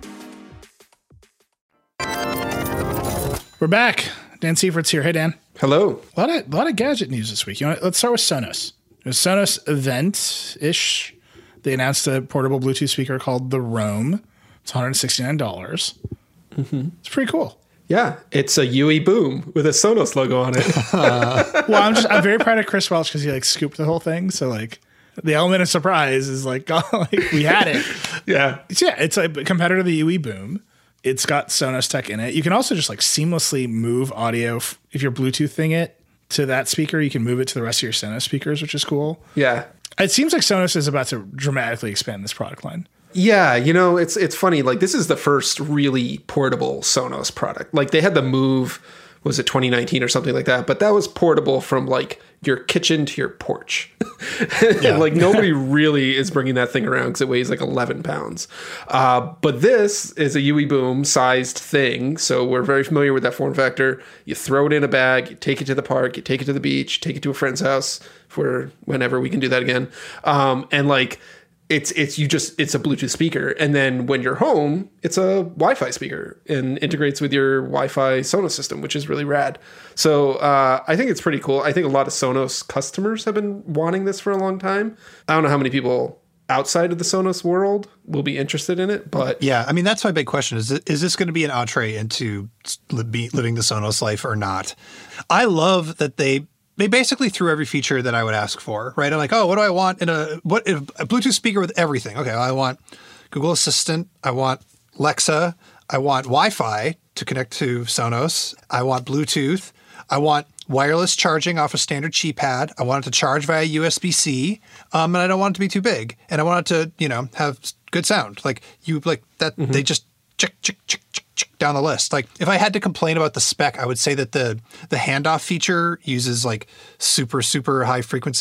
We're back. Dan Seifert's here. Hey, Dan. Hello. A lot of, a lot of gadget news this week. You know, let's start with Sonos. A Sonos event-ish. They announced a portable Bluetooth speaker called the Roam. It's one hundred sixty-nine dollars. Mm-hmm. It's pretty cool. Yeah, it's a U E Boom with a Sonos logo on it. uh, well, I'm just I'm very proud of Chris Welch because he like scooped the whole thing. So like the element of surprise is like, oh, like we had it. Yeah, it's, yeah, it's a competitor to the U E Boom. It's got Sonos tech in it. You can also just like seamlessly move audio f- if you're Bluetoothing it to that speaker. You can move it to the rest of your Sonos speakers, which is cool. Yeah, it seems like Sonos is about to dramatically expand this product line. Yeah, you know, it's it's funny. Like, this is the first really portable Sonos product. Like, they had the Move, was it twenty nineteen or something like that? But that was portable from, like, your kitchen to your porch. Yeah. Like, nobody really is bringing that thing around because it weighs, like, eleven pounds. Uh, but this is a U E Boom sized thing. So we're very familiar with that form factor. You throw it in a bag, you take it to the park, you take it to the beach, take it to a friend's house for whenever we can do that again. Um, and, like... It's it's you just it's a Bluetooth speaker, and then when you're home, it's a Wi-Fi speaker and integrates with your Wi-Fi Sonos system, which is really rad. So uh, I think it's pretty cool. I think a lot of Sonos customers have been wanting this for a long time. I don't know how many people outside of the Sonos world will be interested in it, but yeah, I mean that's my big question: is it, is this going to be an entree into li- living the Sonos life or not? I love that they. They basically threw every feature that I would ask for, right? I'm like, oh, what do I want in a what a Bluetooth speaker with everything? Okay, well, I want Google Assistant, I want Alexa, I want Wi-Fi to connect to Sonos, I want Bluetooth, I want wireless charging off a standard keypad, I want it to charge via U S B C, um, and I don't want it to be too big, and I want it to, you know, have good sound. Like you like that. Mm-hmm. They just chick chick chick chick. Down the list. Like if I had to complain about the spec, I would say that the the handoff feature uses like super, super high frequency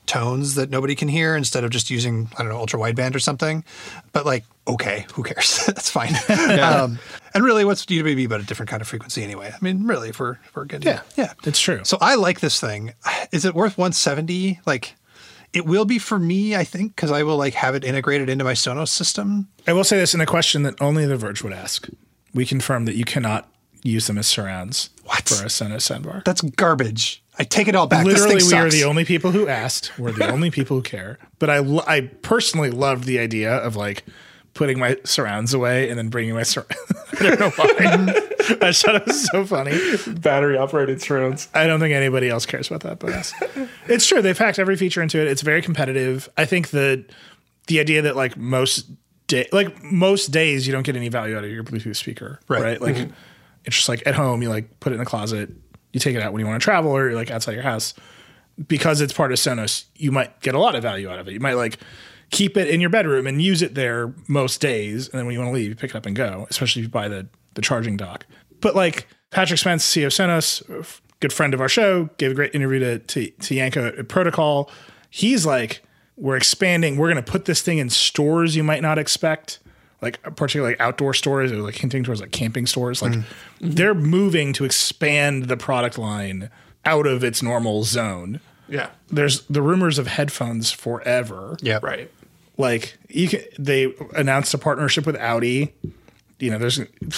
tones that nobody can hear instead of just using, I don't know, ultra wideband or something. But like, okay, who cares? That's fine. Yeah. Um, and really, what's D W B but a different kind of frequency anyway? I mean, really, if we're, if we're getting, yeah, yeah, it's true. So I like this thing. Is it worth one seventy? Like, it will be for me, I think, because I will like have it integrated into my Sonos system. I will say this in a question that only The Verge would ask. We confirm that you cannot use them as surrounds what? for a Sonos soundbar. That's garbage. I take it all back. Literally, this we thing are sucks. the only people who asked. We're the only people who care. But I, lo- I personally loved the idea of like putting my surrounds away and then bringing my sur- I don't know why. I just thought it was so funny. Battery operated surrounds. I don't think anybody else cares about that, but us. It's true. They've packed every feature into it. It's very competitive. I think that the idea that like most day, like most days you don't get any value out of your Bluetooth speaker, right? right? Like mm-hmm. It's just like at home, you like put it in a closet, you take it out when you want to travel or you're like outside your house. Because it's part of Sonos, you might get a lot of value out of it. You might like keep it in your bedroom and use it there most days. And then when you want to leave, you pick it up and go, especially if you buy the, the charging dock. But like Patrick Spence, C E O of Sonos, good friend of our show, gave a great interview to, to, to Yanko at Protocol. He's like, we're expanding. We're going to put this thing in stores you might not expect, like particularly like outdoor stores or like hinting towards like camping stores. Like mm-hmm. they're moving to expand the product line out of its normal zone. Yeah. There's the rumors of headphones forever. Yeah. Right. Like you can, they announced a partnership with Audi. You know, there's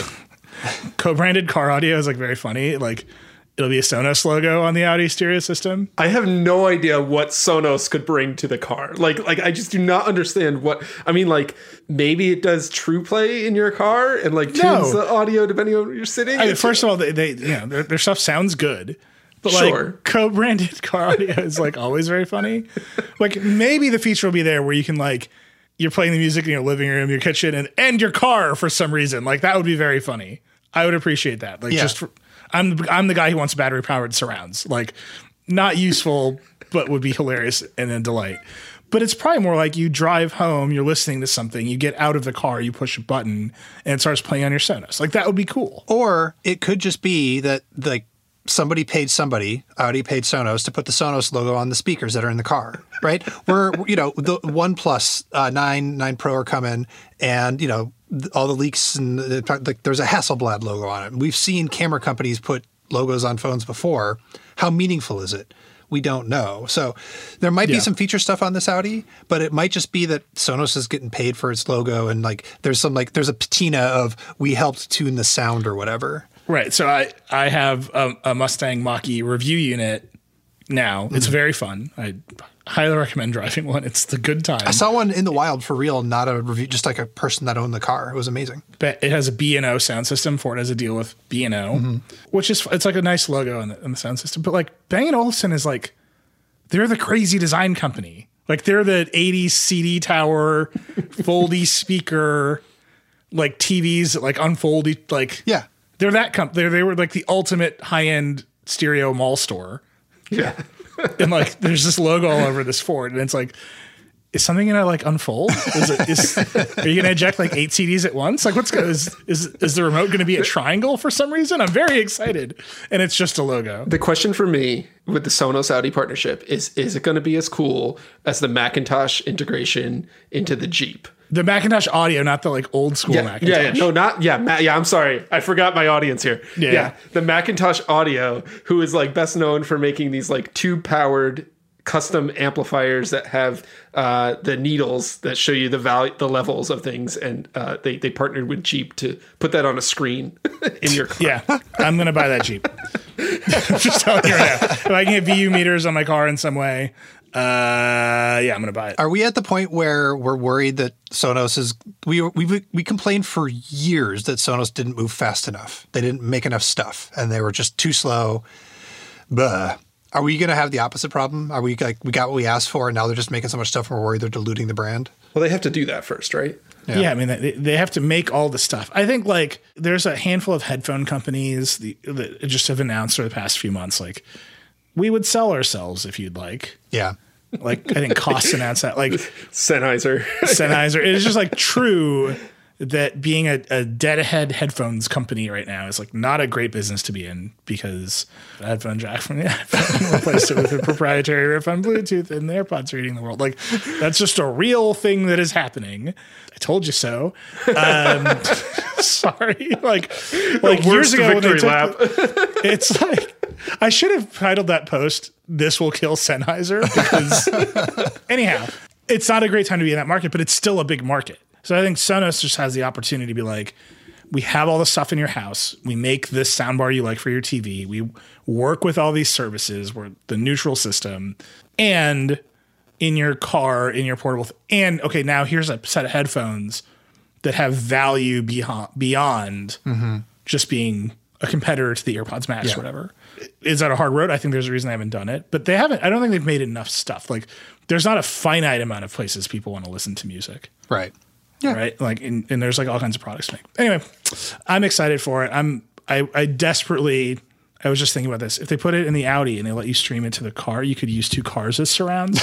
co-branded car audio is like very funny. Like it'll be a Sonos logo on the Audi stereo system. I have no idea what Sonos could bring to the car. Like, like I just do not understand what, I mean, like maybe it does True Play in your car and like tunes No. the audio depending on where you're sitting. I mean, first of all, they, they you know, their, their stuff sounds good. But Sure. like co-branded car audio is like always very funny. Like maybe the feature will be there where you can like, you're playing the music in your living room, your kitchen, and, and your car for some reason. Like that would be very funny. I would appreciate that. Like Yeah. just, for, I'm I'm the guy who wants battery powered surrounds. Like not useful, but would be hilarious and a delight. But it's probably more like you drive home, you're listening to something, you get out of the car, you push a button, and it starts playing on your Sonos. Like that would be cool. Or it could just be that like somebody paid somebody, Audi paid Sonos to put the Sonos logo on the speakers that are in the car, right? We're, you know, the OnePlus uh, nine, nine Pro are coming and, you know, all the leaks and the, like there's a Hasselblad logo on it. We've seen camera companies put logos on phones before. How meaningful is it? We don't know. So there might Yeah. be some feature stuff on this Audi, but it might just be that Sonos is getting paid for its logo and like there's some like there's a patina of we helped tune the sound or whatever. Right. So I, I have a, a Mustang Mach-E review unit now. It's very fun. I highly recommend driving one. It's the good time. I saw one in the wild for real, not a review, just like a person that owned the car. It was amazing. But it has a B and O sound system. Ford has a deal with B and O, Mm-hmm. which is, it's like a nice logo in the, in the sound system. But like Bang and Olufsen is like, they're the crazy design company. Like they're the eighties C D tower, foldy speaker, like T Vs that like unfold, like, Yeah. they're that company. They were like the ultimate high end stereo mall store. Yeah. And like, there's this logo all over this Ford, and it's like, is something gonna like unfold? Is it? Is are you gonna eject like eight C Ds at once? Like, what's going? Is is is the remote gonna be a triangle for some reason? I'm very excited, and it's just a logo. The question for me with the Sonos Audi partnership is: is it going to be as cool as the Macintosh integration into the Jeep? The Macintosh Audio, not the like old school Yeah, Macintosh. yeah, yeah, no, not yeah, Ma- yeah. I'm sorry, I forgot my audience here. Yeah. yeah, the Macintosh Audio, who is like best known for making these like tube powered custom amplifiers that have uh, the needles that show you the value, the levels of things, and uh, they they partnered with Jeep to put that on a screen in your car. Yeah, I'm gonna buy that Jeep. I'm just telling you right now. If I can get V U meters on my car in some way, uh, yeah, I'm gonna buy it. Are we at the point where we're worried that Sonos is we we we complained for years that Sonos didn't move fast enough. They didn't make enough stuff and they were just too slow. Buh. Are we going to have the opposite problem? Are we like we got what we asked for and now they're just making so much stuff and we're worried they're diluting the brand? Well, they have to do that first, right? Yeah. yeah, I mean, they, they have to make all the stuff. I think like there's a handful of headphone companies the, that just have announced over the past few months, like we would sell ourselves if you'd like. Yeah. Like I think Koss announced that. Like Sennheiser. Sennheiser. It's just like true. that being a, a deadhead headphones company right now is like not a great business to be in, because the headphone jack from the iPhone replaced it with a proprietary riff on Bluetooth, and the AirPods are eating the world. Like, that's just a real thing that is happening. I told you so. Um, sorry. Like, like years ago when they took lap. The, it's like, I should have titled that post, "This Will Kill Sennheiser," because anyhow, it's not a great time to be in that market, but it's still a big market. So I think Sonos just has the opportunity to be like, we have all the stuff in your house. We make this soundbar you like for your T V. We work with all these services. We're the neutral system. And in your car, in your portable. Th- and okay, now here's a set of headphones that have value beyond, beyond mm-hmm. just being a competitor to the AirPods Max yeah. or whatever. Is that a hard road? I think there's a reason they haven't done it. But they haven't. I don't think they've made enough stuff. Like, there's not a finite amount of places people want to listen to music. Right. Yeah. Right. Like, and, and there's like all kinds of products to make. Anyway, I'm excited for it. I'm, I, I desperately, I was just thinking about this. If they put it in the Audi and they let you stream it to the car, you could use two cars as surrounds.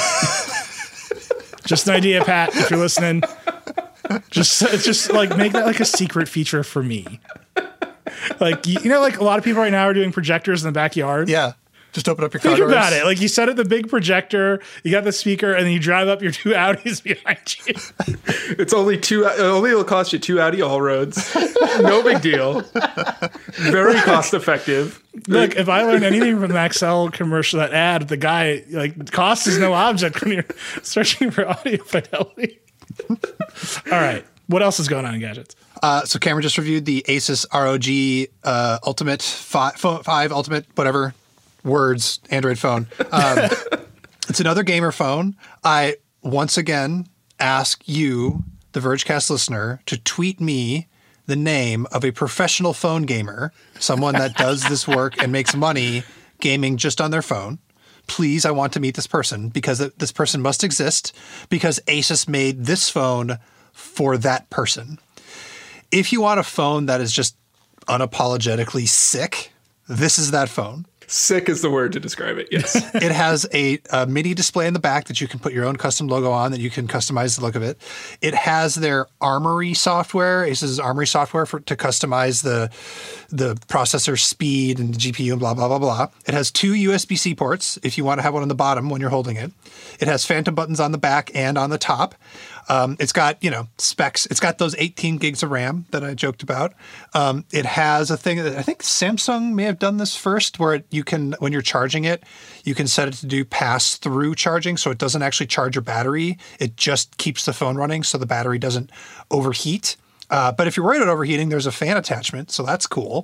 Just an idea, Pat, if you're listening. Just, just like make that like a secret feature for me. Like, you know, like a lot of people right now are doing projectors in the backyard. Yeah. Just open up your car Think doors. about it. Like, you set up the big projector, you got the speaker, and then you drive up your two Audis behind you. It's only two, only it'll cost you two Audi all roads. No big deal. Very cost effective. Look, if I learned anything from the Maxell commercial, that ad, the guy, like, cost is no object when you're searching for audio fidelity. All right. What else is going on in gadgets? Uh, so Cameron just reviewed the Asus R O G uh, Ultimate five, five Ultimate, whatever. Words, Android phone. Um, it's another gamer phone. I once again ask you, the Vergecast listener, to tweet me the name of a professional phone gamer, someone that does this work and makes money gaming just on their phone. Please, I want to meet this person, because this person must exist, because Asus made this phone for that person. If you want a phone that is just unapologetically sick, this is that phone. Sick is the word to describe it, yes. It has a, a mini display in the back that you can put your own custom logo on, that you can customize the look of it. It has their Armory software, Asus's Armory software for, to customize the the processor speed and the G P U and blah, blah, blah, blah. It has two U S B C ports if you want to have one on the bottom when you're holding it. It has phantom buttons on the back and on the top. Um, it's got, you know, specs. It's got those eighteen gigs of RAM that I joked about. Um, it has a thing that I think Samsung may have done this first, where it, you can, when you're charging it, you can set it to do pass-through charging, so it doesn't actually charge your battery. It just keeps the phone running so the battery doesn't overheat. Uh, but if you're worried about overheating, there's a fan attachment, so that's cool.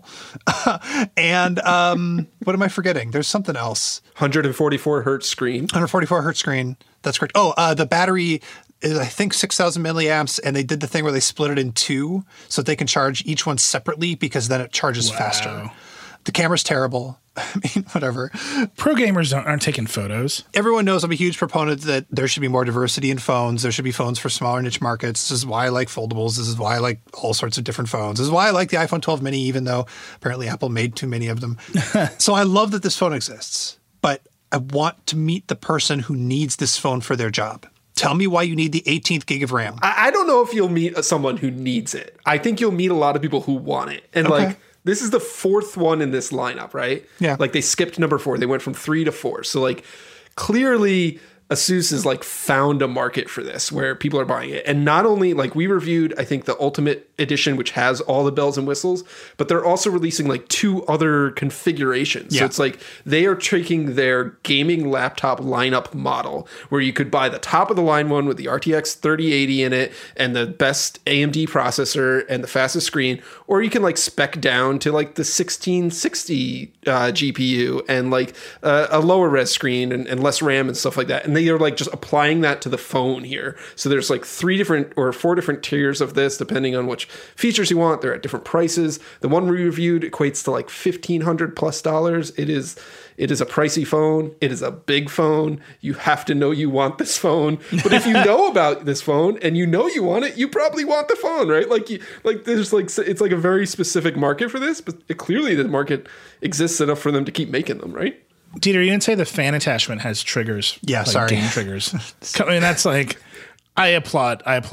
And um, what am I forgetting? There's something else. one forty-four hertz screen. one forty-four hertz screen. That's correct. Oh, uh, the battery is, I think, six thousand milliamps, and they did the thing where they split it in two so that they can charge each one separately, because then it charges Wow. faster. The camera's terrible. I mean, whatever. Pro gamers don't, aren't taking photos. Everyone knows I'm a huge proponent that there should be more diversity in phones. There should be phones for smaller niche markets. This is why I like foldables. This is why I like all sorts of different phones. This is why I like the iPhone twelve mini, even though apparently Apple made too many of them. So I love that this phone exists, but I want to meet the person who needs this phone for their job. Tell me why you need the eighteenth gig of RAM. I, I don't know if you'll meet someone who needs it. I think you'll meet a lot of people who want it. And Okay. like, this is the fourth one in this lineup, right? Yeah. Like, they skipped number four. They went from three to four. So like, clearly Asus has like found a market for this where people are buying it. And not only, like, we reviewed, I think, the Ultimate Edition, which has all the bells and whistles, but they're also releasing like two other configurations. Yeah. So it's like they are taking their gaming laptop lineup model, where you could buy the top of the line one with the R T X thirty eighty in it and the best A M D processor and the fastest screen, or you can like spec down to like the sixteen sixty uh, G P U and like uh, a lower res screen and, and less RAM and stuff like that. And they are like just applying that to the phone here. So there's like three different or four different tiers of this, depending on which features you want. They're at different prices. The one we reviewed equates to like fifteen hundred plus dollars. It is, it is a pricey phone. It is a big phone. You have to know you want this phone. But if you know about this phone and you know you want it, you probably want the phone, right? Like, you, like there's like, it's like a very specific market for this, but it, clearly the market exists enough for them to keep making them, right? Dieter, you didn't say the fan attachment has triggers. Yeah, like sorry. game triggers. I mean, that's like, I applaud. I applaud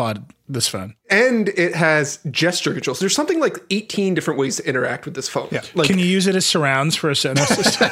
this phone. And it has gesture controls. There's something like eighteen different ways to interact with this phone. Yeah. Like, Can you use it as surrounds for a Sonos system?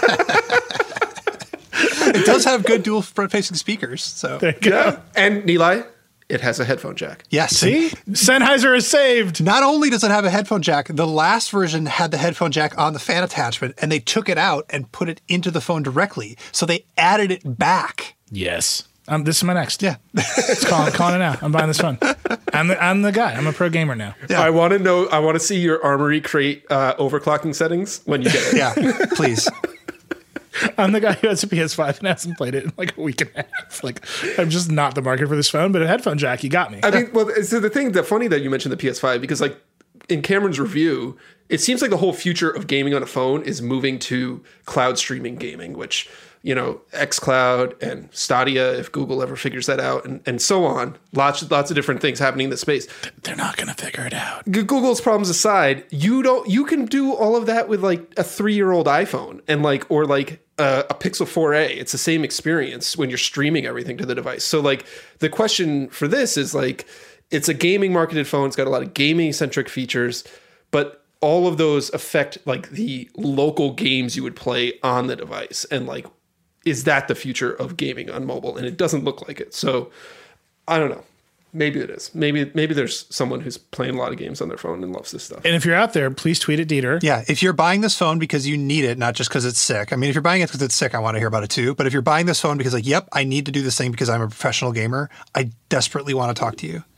It does have good dual front-facing speakers. So There you go. yeah. And Nilay, it has a headphone jack. yes. See? Sennheiser is saved. Not only does it have a headphone jack, the last version had the headphone jack on the fan attachment, and they took it out and put it into the phone directly. So they added it back. Yes. Um, this is my next. Yeah. It's calling, calling it now. I'm buying this phone. I'm the, I'm the guy. I'm a pro gamer now. Yeah. I want to know, I want to see your Armory Crate uh, overclocking settings when you get it. Yeah, please. I'm the guy who has a P S five and hasn't played it in like a week and a half. Like, I'm just not the market for this phone, but a headphone jack, you got me. I mean, well, so the thing, the funny that you mentioned the P S five, because like in Cameron's review, it seems like the whole future of gaming on a phone is moving to cloud streaming gaming, which, you know, xCloud and Stadia, if Google ever figures that out, and, and so on. Lots, lots of different things happening in the space. They're not going to figure it out. G- Google's problems aside, you don't, you can do all of that with like a three-year-old iPhone and like, or like a, a Pixel four A. It's the same experience when you're streaming everything to the device. So like the question for this is like, it's a gaming marketed phone. It's got a lot of gaming centric features, but all of those affect like the local games you would play on the device. And like, is that the future of gaming on mobile? And it doesn't look like it. So I don't know. Maybe it is. Maybe maybe there's someone who's playing a lot of games on their phone and loves this stuff. And if you're out there, please tweet at Dieter. Yeah, if you're buying this phone because you need it, not just because it's sick. I mean, if you're buying it because it's sick, I want to hear about it too. But if you're buying this phone because like, yep, I need to do this thing because I'm a professional gamer, I desperately want to talk to you.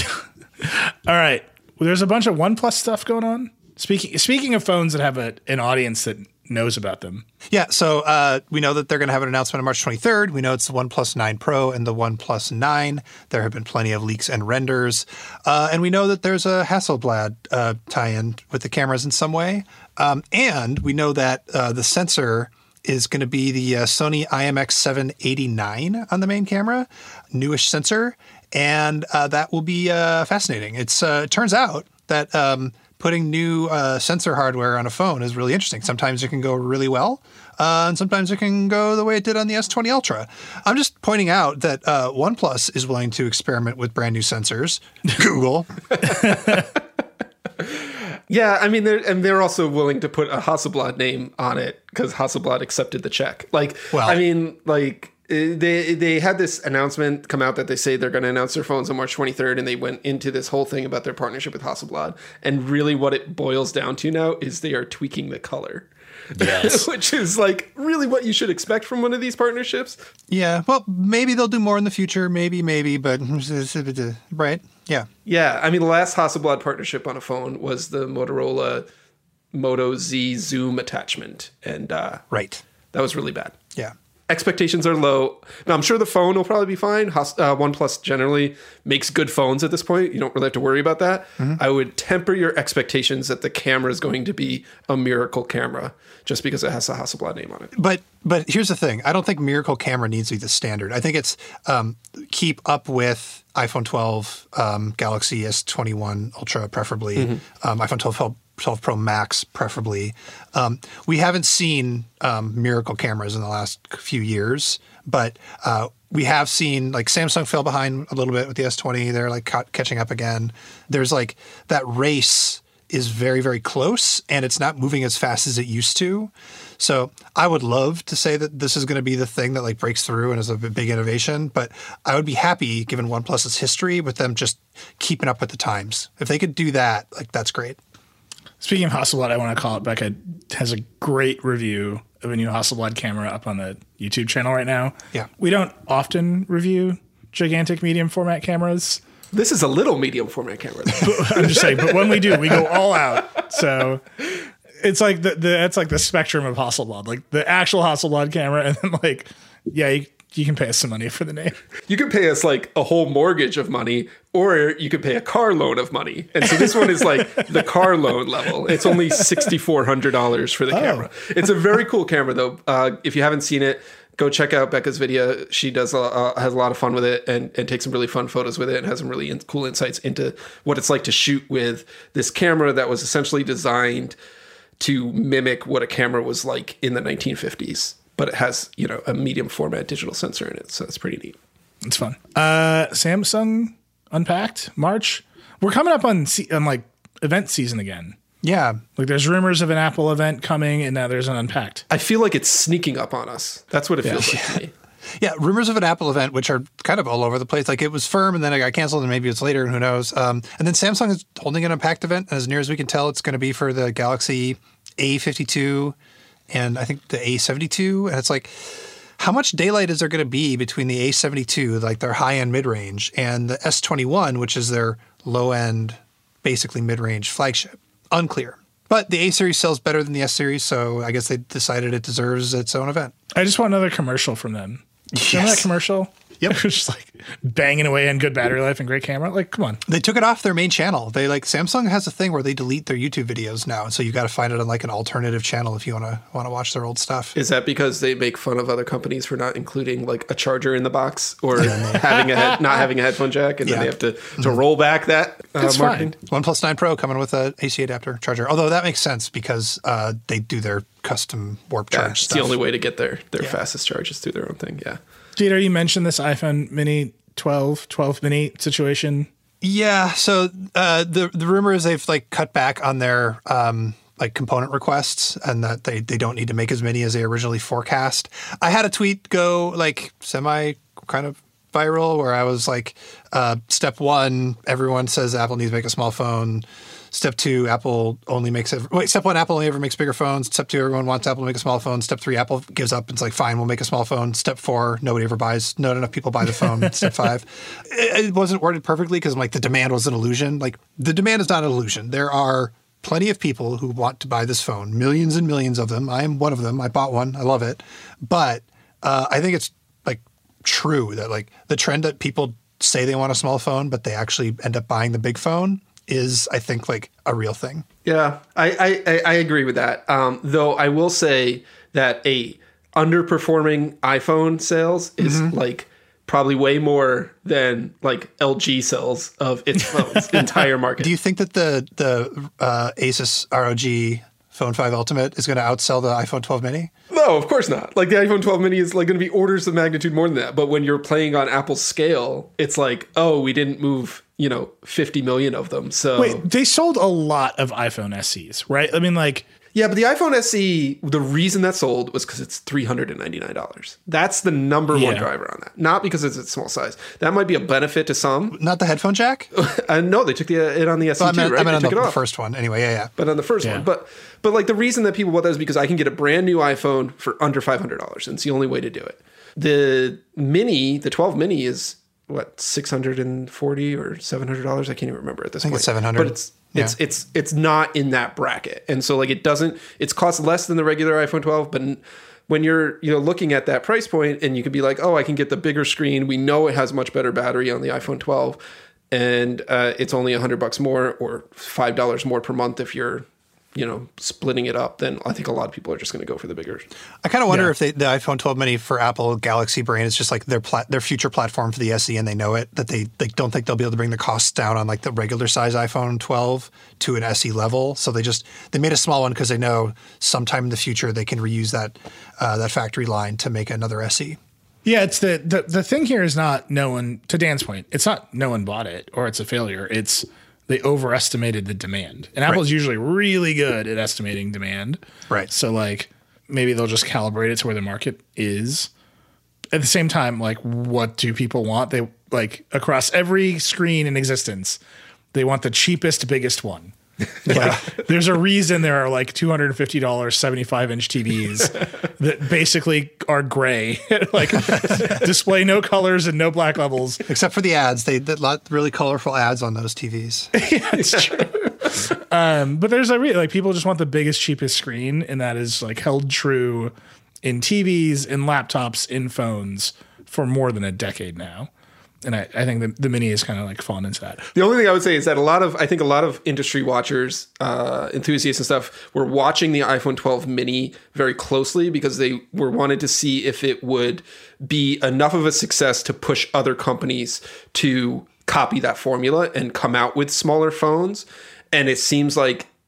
All right. Well, there's a bunch of OnePlus stuff going on. Speaking speaking of phones that have a, an audience that knows about them. Yeah, so uh, we know that they're going to have an announcement on March twenty-third. We know it's the OnePlus nine Pro and the OnePlus nine. There have been plenty of leaks and renders. Uh, and we know that there's a Hasselblad uh, tie-in with the cameras in some way. Um, and we know that uh, the sensor is going to be the uh, Sony I M X seven eighty-nine on the main camera, newish sensor. And uh, that will be uh, fascinating. It's uh, it turns out that um, putting new uh, sensor hardware on a phone is really interesting. Sometimes it can go really well, uh, and sometimes it can go the way it did on the S twenty Ultra. I'm just pointing out that uh, OnePlus is willing to experiment with brand new sensors. Google. Yeah, I mean, they're, and they're also willing to put a Hasselblad name on it because Hasselblad accepted the check. Like, Well- I mean, like they they had this announcement come out that they say they're going to announce their phones on March twenty-third, and they went into this whole thing about their partnership with Hasselblad. And really, what it boils down to now is they are tweaking the color. Yes. Which is like really what you should expect from one of these partnerships. Yeah, well, maybe they'll do more in the future. Maybe, maybe, but right? Yeah. Yeah, I mean, the last Hasselblad partnership on a phone was the Motorola Moto Z Zoom attachment, and uh, Right. that was really bad. Yeah. Expectations are low. Now, I'm sure the phone will probably be fine. Has- uh, OnePlus generally makes good phones at this point. You don't really have to worry about that. Mm-hmm. I would temper your expectations that the camera is going to be a miracle camera just because it has a Hasselblad name on it. But but here's the thing. I don't think Miracle Camera needs to be the standard. I think it's um, keep up with iPhone twelve, um, Galaxy S twenty-one Ultra preferably, mm-hmm. um, iPhone twelve, twelve Pro Max preferably. Um, we haven't seen um, miracle cameras in the last few years, but uh, we have seen like Samsung fell behind a little bit with the S twenty. They're like ca- catching up again. There's like that race is very, very close, and it's not moving as fast as it used to. So I would love to say that this is going to be the thing that like breaks through and is a big innovation, but I would be happy, given OnePlus's history, with them just keeping up with the times. If they could do that, like that's great. Speaking of Hasselblad, I want to call it. Becca has a great review of a new Hasselblad camera up on the YouTube channel right now. Yeah. We don't often review gigantic medium format cameras. This is a little medium format camera. I'm just saying, but when we do, we go all out. So it's like the, the that's like the spectrum of Hasselblad, like the actual Hasselblad camera, and then like, yeah, you, you can pay us some money for the name. You could pay us like a whole mortgage of money, or you could pay a car loan of money. And so this one is like the car loan level. It's only six thousand four hundred dollars for the oh. camera. It's a very cool camera, though. Uh, if you haven't seen it, go check out Becca's video. She does a, uh, has a lot of fun with it and, and takes some really fun photos with it and has some really in, cool insights into what it's like to shoot with this camera that was essentially designed to mimic what a camera was like in the nineteen fifties. But it has, you know, a medium format digital sensor in it. So it's pretty neat. It's fun. Uh, Samsung Unpacked March. We're coming up on se- on like event season again. Yeah. Like there's rumors of an Apple event coming, and now there's an Unpacked. I feel like it's sneaking up on us. That's what it feels like to me. Yeah, rumors of an Apple event, which are kind of all over the place. Like it was firm, and then it got canceled, and maybe it's later, and who knows. Um, and then Samsung is holding an Unpacked event, and as near as we can tell, it's going to be for the Galaxy A fifty-two and I think the A seventy-two. And it's like, how much daylight is there going to be between the A seventy-two, like their high-end mid-range, and the S twenty-one, which is their low-end, basically mid-range flagship? Unclear. But the A series sells better than the S series, so I guess they decided it deserves its own event. I just want another commercial from them. Yes. Remember that commercial? Yep. It was just like banging away on good battery life and great camera. Like, come on. They took it off their main channel. They like Samsung has a thing where they delete their YouTube videos now, so you got to find it on like an alternative channel if you want to want to watch their old stuff. Is that because they make fun of other companies for not including like a charger in the box or having a head, not having a headphone jack, and Yeah. then they have to to roll back that uh, That's marketing? fine. OnePlus nine Pro coming with a A C adapter charger. Although that makes sense because uh, they do their custom warp charge Yeah, it's stuff. the only way to get their their Yeah. fastest charge is through their own thing. Yeah. Dieter, you mentioned this iPhone Mini twelve, twelve Mini situation. Yeah. So uh, the the rumor is they've like cut back on their um, like component requests, and that they they don't need to make as many as they originally forecast. I had a tweet go like semi kind of viral where I was like, uh, step one, everyone says Apple needs to make a small phone. Step two, Apple only makes it. Wait, step one, Apple only ever makes bigger phones. Step two, everyone wants Apple to make a small phone. Step three, Apple gives up and it's like, fine, we'll make a small phone. Step four, nobody ever buys. Not enough people buy the phone. Step five, it, it wasn't worded perfectly because like the demand was an illusion. Like the demand is not an illusion. There are plenty of people who want to buy this phone. Millions and millions of them. I am one of them. I bought one. I love it. But uh, I think it's like true that like the trend that people say they want a small phone, but they actually end up buying the big phone is, I think, like a real thing. Yeah, I I, I agree with that. Um, though I will say that a underperforming iPhone sales is mm-hmm. like probably way more than like L G sells of its phones entire market. Do you think that the the uh, Asus R O G Phone five Ultimate is going to outsell the iPhone twelve Mini? No, of course not. Like the iPhone twelve Mini is like going to be orders of magnitude more than that. But when you're playing on Apple's scale, it's like, oh, we didn't move, you know, fifty million of them. So wait, they sold a lot of iPhone S Es, right? I mean, like, yeah, but the iPhone S E, the reason that sold was because it's three hundred ninety-nine dollars. That's the number one Yeah. driver on that. Not because it's a small size. That might be a benefit to some. Not the headphone jack? uh, no, they took the, it on the S E Well, I too, meant, right? I meant They on took the, it the off. first one. Anyway, yeah, yeah. But on the first Yeah. one. But but like the reason that people bought that is because I can get a brand new iPhone for under five hundred dollars. And it's the only way to do it. The Mini, the twelve Mini is what, six hundred forty or seven hundred dollars? I can't even remember at this I think point. it's seven hundred. But it's It's yeah. it's it's not in that bracket, and so like it doesn't. It's cost less than the regular iPhone twelve, but when you're you know looking at that price point, and you could be like, oh, I can get the bigger screen. We know it has much better battery on the iPhone twelve, and uh, it's only a hundred bucks more or five dollars more per month if you're you know splitting it up. Then I think a lot of people are just going to go for the bigger. I kind of wonder Yeah. if they, the iPhone twelve Mini for Apple Galaxy Brain is just like their plat, their future platform for the S E, and they know it, that they like don't think they'll be able to bring the costs down on like the regular size iPhone twelve to an S E level. So they just they made a small one because they know sometime in the future they can reuse that uh, that factory line to make another S E. yeah, it's the, the the thing here is not no one, to Dan's point, it's not no one bought it or it's a failure. It's they overestimated the demand. And Apple's Right. usually really good at estimating demand. Right. So like maybe they'll just calibrate it to where the market is. At the same time, like what do people want? They like across every screen in existence, they want the cheapest, biggest one. Like there's a reason there are like two hundred fifty dollars seventy-five inch T Vs that basically are gray, like display no colors and no black levels. Except for the ads, they did a lot really colorful ads on those T Vs. Yeah, it's true. um, but there's a re- like people just want the biggest, cheapest screen, and that is like held true in T Vs, in laptops, in phones for more than a decade now. And I, I think the, the Mini is kind of like fallen into that. The only thing I would say is that a lot of, I think a lot of industry watchers, uh, enthusiasts and stuff were watching the iPhone twelve Mini very closely because they were wanted to see if it would be enough of a success to push other companies to copy that formula and come out with smaller phones. And it seems like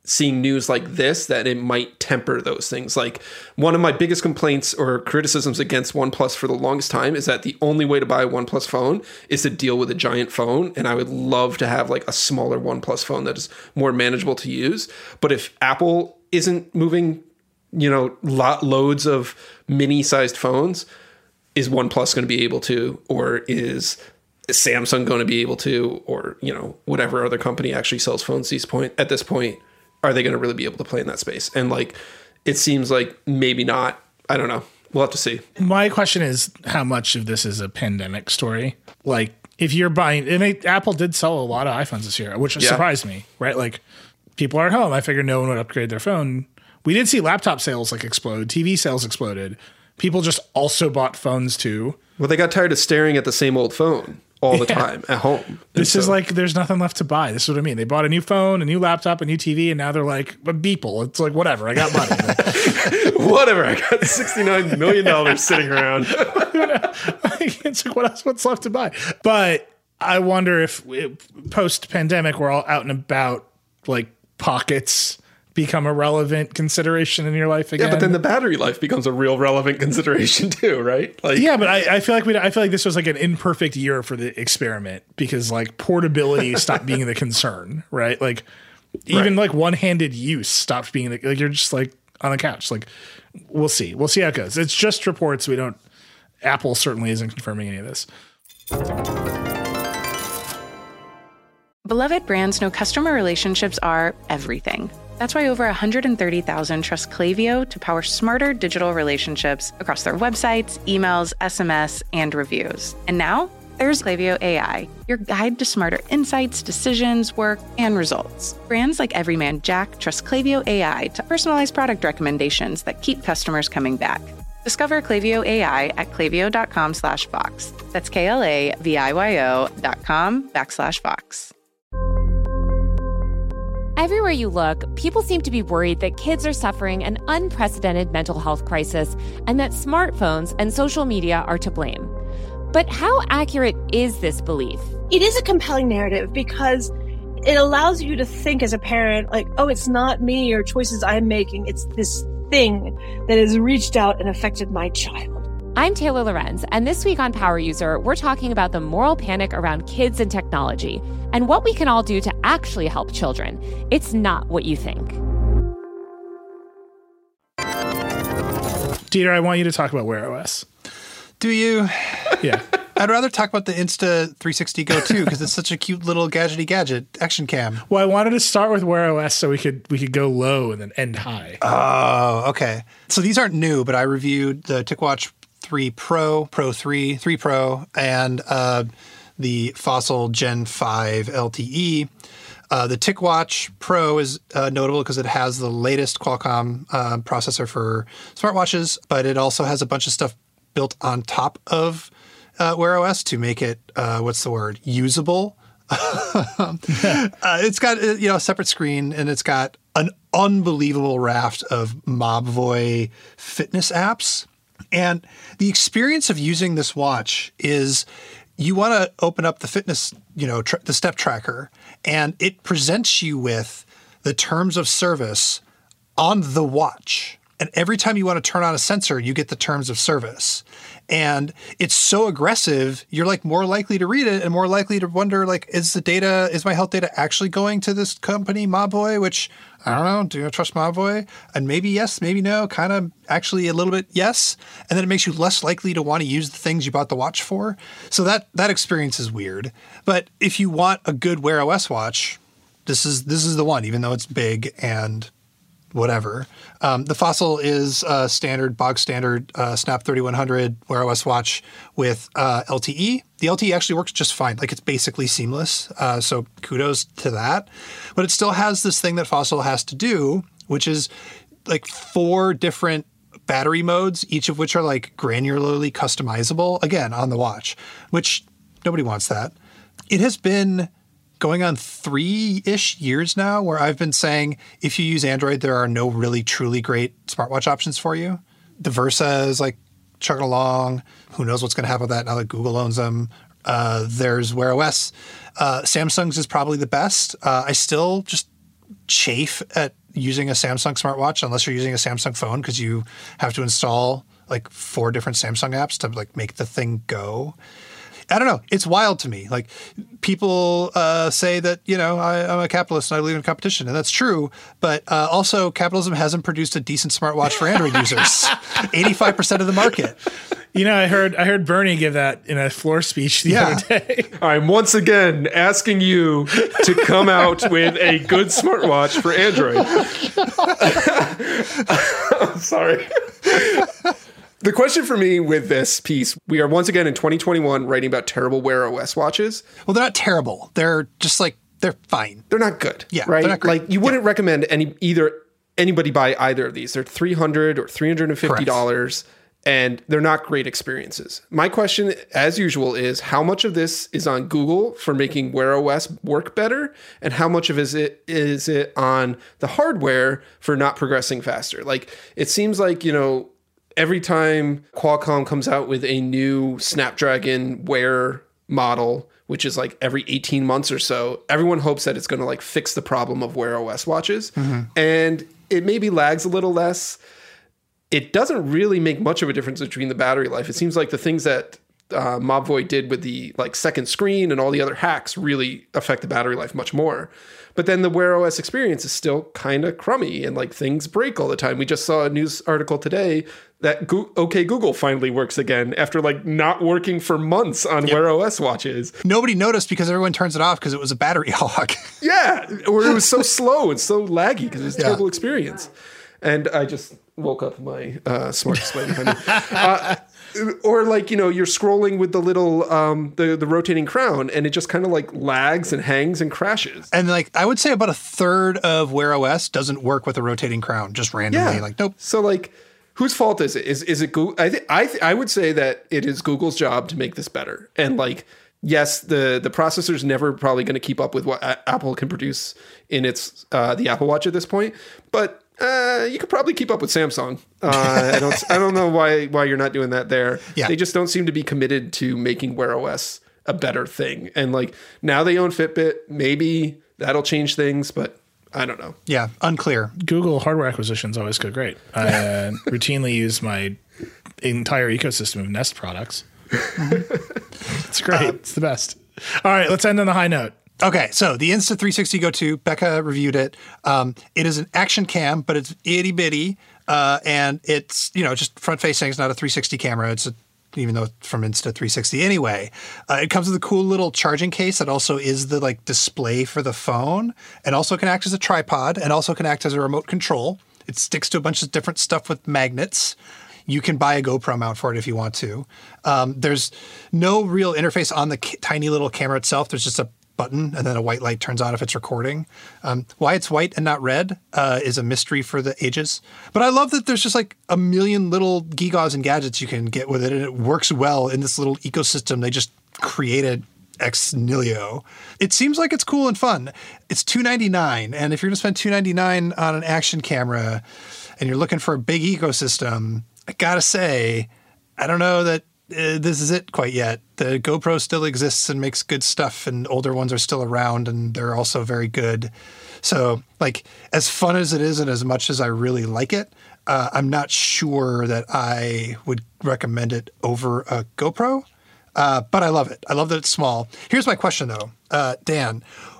seeing news like this that it might temper those things. Like one of my biggest complaints or criticisms against OnePlus for the longest time is that the only way to buy a OnePlus phone is to deal with a giant phone. And I would love to have like a smaller OnePlus phone that is more manageable to use. But if Apple isn't moving, you know, lot loads of mini sized phones, is OnePlus going to be able to, or is Samsung going to be able to, or, you know, whatever other company actually sells phones these point at this point, are they going to really be able to play in that space? And like, it seems like maybe not. I don't know. We'll have to see. My question is, how much of this is a pandemic story? Like, if you're buying, and they, Apple did sell a lot of iPhones this year, which Yeah. surprised me, right? Like, people are at home. I figured no one would upgrade their phone. We did see laptop sales like explode. T V sales exploded. People just also bought phones too. Well, they got tired of staring at the same old phone all the Yeah. time at home. This And is so- like, there's nothing left to buy. This is what I mean. They bought a new phone, a new laptop, a new T V, and now they're like, but Beeple. It's like, whatever, I got money. whatever. I got sixty-nine million dollars sitting around. It's like, what else? What's left to buy? But I wonder if post pandemic, we're all out and about, like pockets become a relevant consideration in your life again. Yeah, but then the battery life becomes a real relevant consideration too, right? Like, yeah, but I, I feel like we, I feel like this was like an imperfect year for the experiment because like portability stopped being the concern, right? Like even Right. like one-handed use stopped being the, like you're just like on the couch. Like we'll see, we'll see how it goes. It's just reports. We don't. Apple certainly isn't confirming any of this. Beloved brands know customer relationships are everything. That's why over one hundred thirty thousand trust Klaviyo to power smarter digital relationships across their websites, emails, S M S, and reviews. And now, there's Klaviyo A I, your guide to smarter insights, decisions, work, and results. Brands like Everyman Jack trust Klaviyo A I to personalize product recommendations that keep customers coming back. Discover Klaviyo A I at klaviyo.com slash Vox. That's K-L-A-V-I-Y-O dot com backslash Vox. Everywhere you look, people seem to be worried that kids are suffering an unprecedented mental health crisis and that smartphones and social media are to blame. But how accurate is this belief? It is a compelling narrative because it allows you to think as a parent, like, oh, it's not me or choices I'm making. It's this thing that has reached out and affected my child. I'm Taylor Lorenz, and this week on Power User, we're talking about the moral panic around kids and technology and what we can all do to actually help children. It's not what you think. Dieter, I want you to talk about Wear O S. Do you? Yeah. I'd rather talk about the Insta three sixty Go two because it's such a cute little gadgety gadget action cam. Well, I wanted to start with Wear O S so we could we could go low and then end high. Oh, okay. So these aren't new, but I reviewed the TicWatch three Pro, Pro three, three Pro, and uh, the Fossil Gen five L T E. Uh, the TicWatch Pro is uh, notable because it has the latest Qualcomm uh, processor for smartwatches, but it also has a bunch of stuff built on top of uh, Wear O S to make it, uh, what's the word, usable. uh, it's got uh, you know a separate screen, and it's got an unbelievable raft of Mobvoi fitness apps. And the experience of using this watch is you want to open up the fitness, you know, tr- the step tracker, and it presents you with the terms of service on the watch. And every time you want to turn on a sensor, you get the terms of service. And it's so aggressive, you're like more likely to read it and more likely to wonder, like, is the data, is my health data actually going to this company, Mobvoi, which I don't know, do you trust Mobvoi? And maybe yes, maybe no, kind of actually a little bit yes. And then it makes you less likely to want to use the things you bought the watch for. So that that experience is weird. But if you want a good Wear O S watch, this is this is the one, even though it's big and whatever. Um, the Fossil is a standard, bog standard uh, Snap thirty-one hundred Wear O S watch with uh, L T E. The L T E actually works just fine. Like, it's basically seamless. Uh, so kudos to that. But it still has this thing that Fossil has to do, which is like four different battery modes, each of which are like granularly customizable, again, on the watch, which nobody wants that. It has been going on three-ish years now where I've been saying, if you use Android, there are no really, truly great smartwatch options for you. The Versa is like chugging along. Who knows what's going to happen with that now that Google owns them. Uh, there's Wear O S. Uh, Samsung's is probably the best. Uh, I still just chafe at using a Samsung smartwatch unless you're using a Samsung phone because you have to install like four different Samsung apps to like make the thing go. I don't know. It's wild to me. Like people uh, say that, you know, I, I'm a capitalist and I believe in competition, and that's true. But uh, also capitalism hasn't produced a decent smartwatch for Android users. eighty-five percent of the market. You know, I heard I heard Bernie give that in a floor speech the Yeah. other day. I'm once again asking you to come out with a good smartwatch for Android. I'm sorry. The question for me with this piece, we are once again in twenty twenty-one writing about terrible Wear O S watches. Well, they're not terrible. They're just like, they're fine. They're not good. Yeah, right. they're not great. Like you wouldn't recommend any either anybody buy either of these. They're three hundred dollars or three hundred fifty dollars. Correct. And they're not great experiences. My question, as usual, is how much of this is on Google for making Wear O S work better, and how much of is it is it on the hardware for not progressing faster? Like it seems like, you know, every time Qualcomm comes out with a new Snapdragon Wear model, which is like every eighteen months or so, everyone hopes that it's going to like fix the problem of Wear O S watches, mm-hmm. and it maybe lags a little less. It doesn't really make much of a difference between the battery life. It seems like the things that uh, Mobvoi did with the like second screen and all the other hacks really affect the battery life much more. But then the Wear O S experience is still kind of crummy and like things break all the time. We just saw a news article today that Go- OK Google finally works again after like not working for months on yep. Wear O S watches. Nobody noticed because everyone turns it off because it was a battery hog. Yeah, or it was so slow and so laggy because it was a yeah. terrible experience. And I just woke up my uh, smart display behind me. Uh, or like, you know, you're scrolling with the little, um, the, the rotating crown and it just kind of like lags and hangs and crashes. And like, I would say about a third of Wear O S doesn't work with a rotating crown just randomly. Yeah. Like, nope. So like, whose fault is it? Is is it Google? I, th- I, th- I would say that it is Google's job to make this better. And like, yes, the, the processor's never probably going to keep up with what a- Apple can produce in its, uh, the Apple Watch at this point, but Uh, you could probably keep up with Samsung. Uh, I don't. I don't know why why you're not doing that there. Yeah. They just don't seem to be committed to making Wear O S a better thing. And like now they own Fitbit. Maybe that'll change things, but I don't know. Yeah, unclear. Google hardware acquisitions always go great. I uh, routinely use my entire ecosystem of Nest products. It's great. Uh, it's the best. All right, let's end on a high note. Okay, so the Insta three sixty Go two, Becca reviewed it. Um, it is an action cam, but it's itty bitty, uh, and it's, you know, just front facing. It's not a three sixty camera. It's a, even though it's from Insta three sixty anyway. Uh, it comes with a cool little charging case that also is the like display for the phone, and also can act as a tripod, and also can act as a remote control. It sticks to a bunch of different stuff with magnets. You can buy a GoPro mount for it if you want to. Um, there's no real interface on the k- tiny little camera itself. There's just a button, and then a white light turns on if it's recording. Um, why it's white and not red uh, is a mystery for the ages. But I love that there's just like a million little gewgaws and gadgets you can get with it, and it works well in this little ecosystem they just created ex nihilo. It seems like it's cool and fun. It's two ninety-nine, and if you're going to spend two ninety-nine on an action camera and you're looking for a big ecosystem, I gotta say, I don't know that Uh, this is it quite yet. The GoPro still exists and makes good stuff, and older ones are still around, and they're also very good. So, like, as fun as it is and as much as I really like it, uh, I'm not sure that I would recommend it over a GoPro, uh, but I love it. I love that it's small. Here's my question, though. Uh, Dan,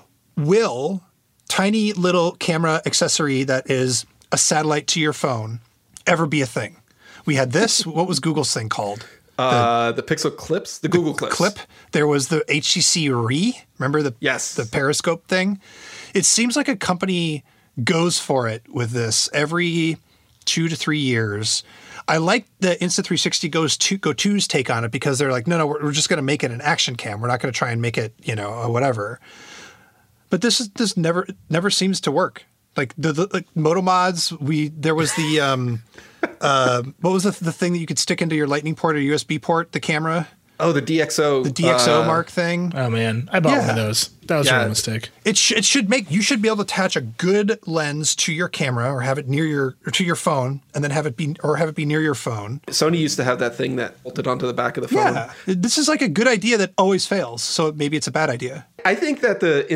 will tiny little camera accessory that is a satellite to your phone ever be a thing? We had this. What was Google's thing called? The, uh, the Pixel Clips, the Google Clips. Clip. There was the H T C Re. Remember the yes. the periscope thing? It seems like a company goes for it with this every two to three years. I like the Insta three sixty Go's to, Go two's take on it because they're like, no, no, we're, we're just going to make it an action cam. We're not going to try and make it, you know, a whatever. But this is this never never seems to work. Like the, the like Moto Mods, we there was the um, uh, what was the the thing that you could stick into your Lightning port or U S B port, the camera? Oh, the D X O, the D X O uh, mark thing. Oh man, I bought yeah. one of those. That was yeah. a real mistake. It sh- it should make you should be able to attach a good lens to your camera or have it near your or to your phone, and then have it be or have it be near your phone. Sony used to have that thing that bolted onto the back of the phone. Yeah, this is like a good idea that always fails. So maybe it's a bad idea. I think that the Insta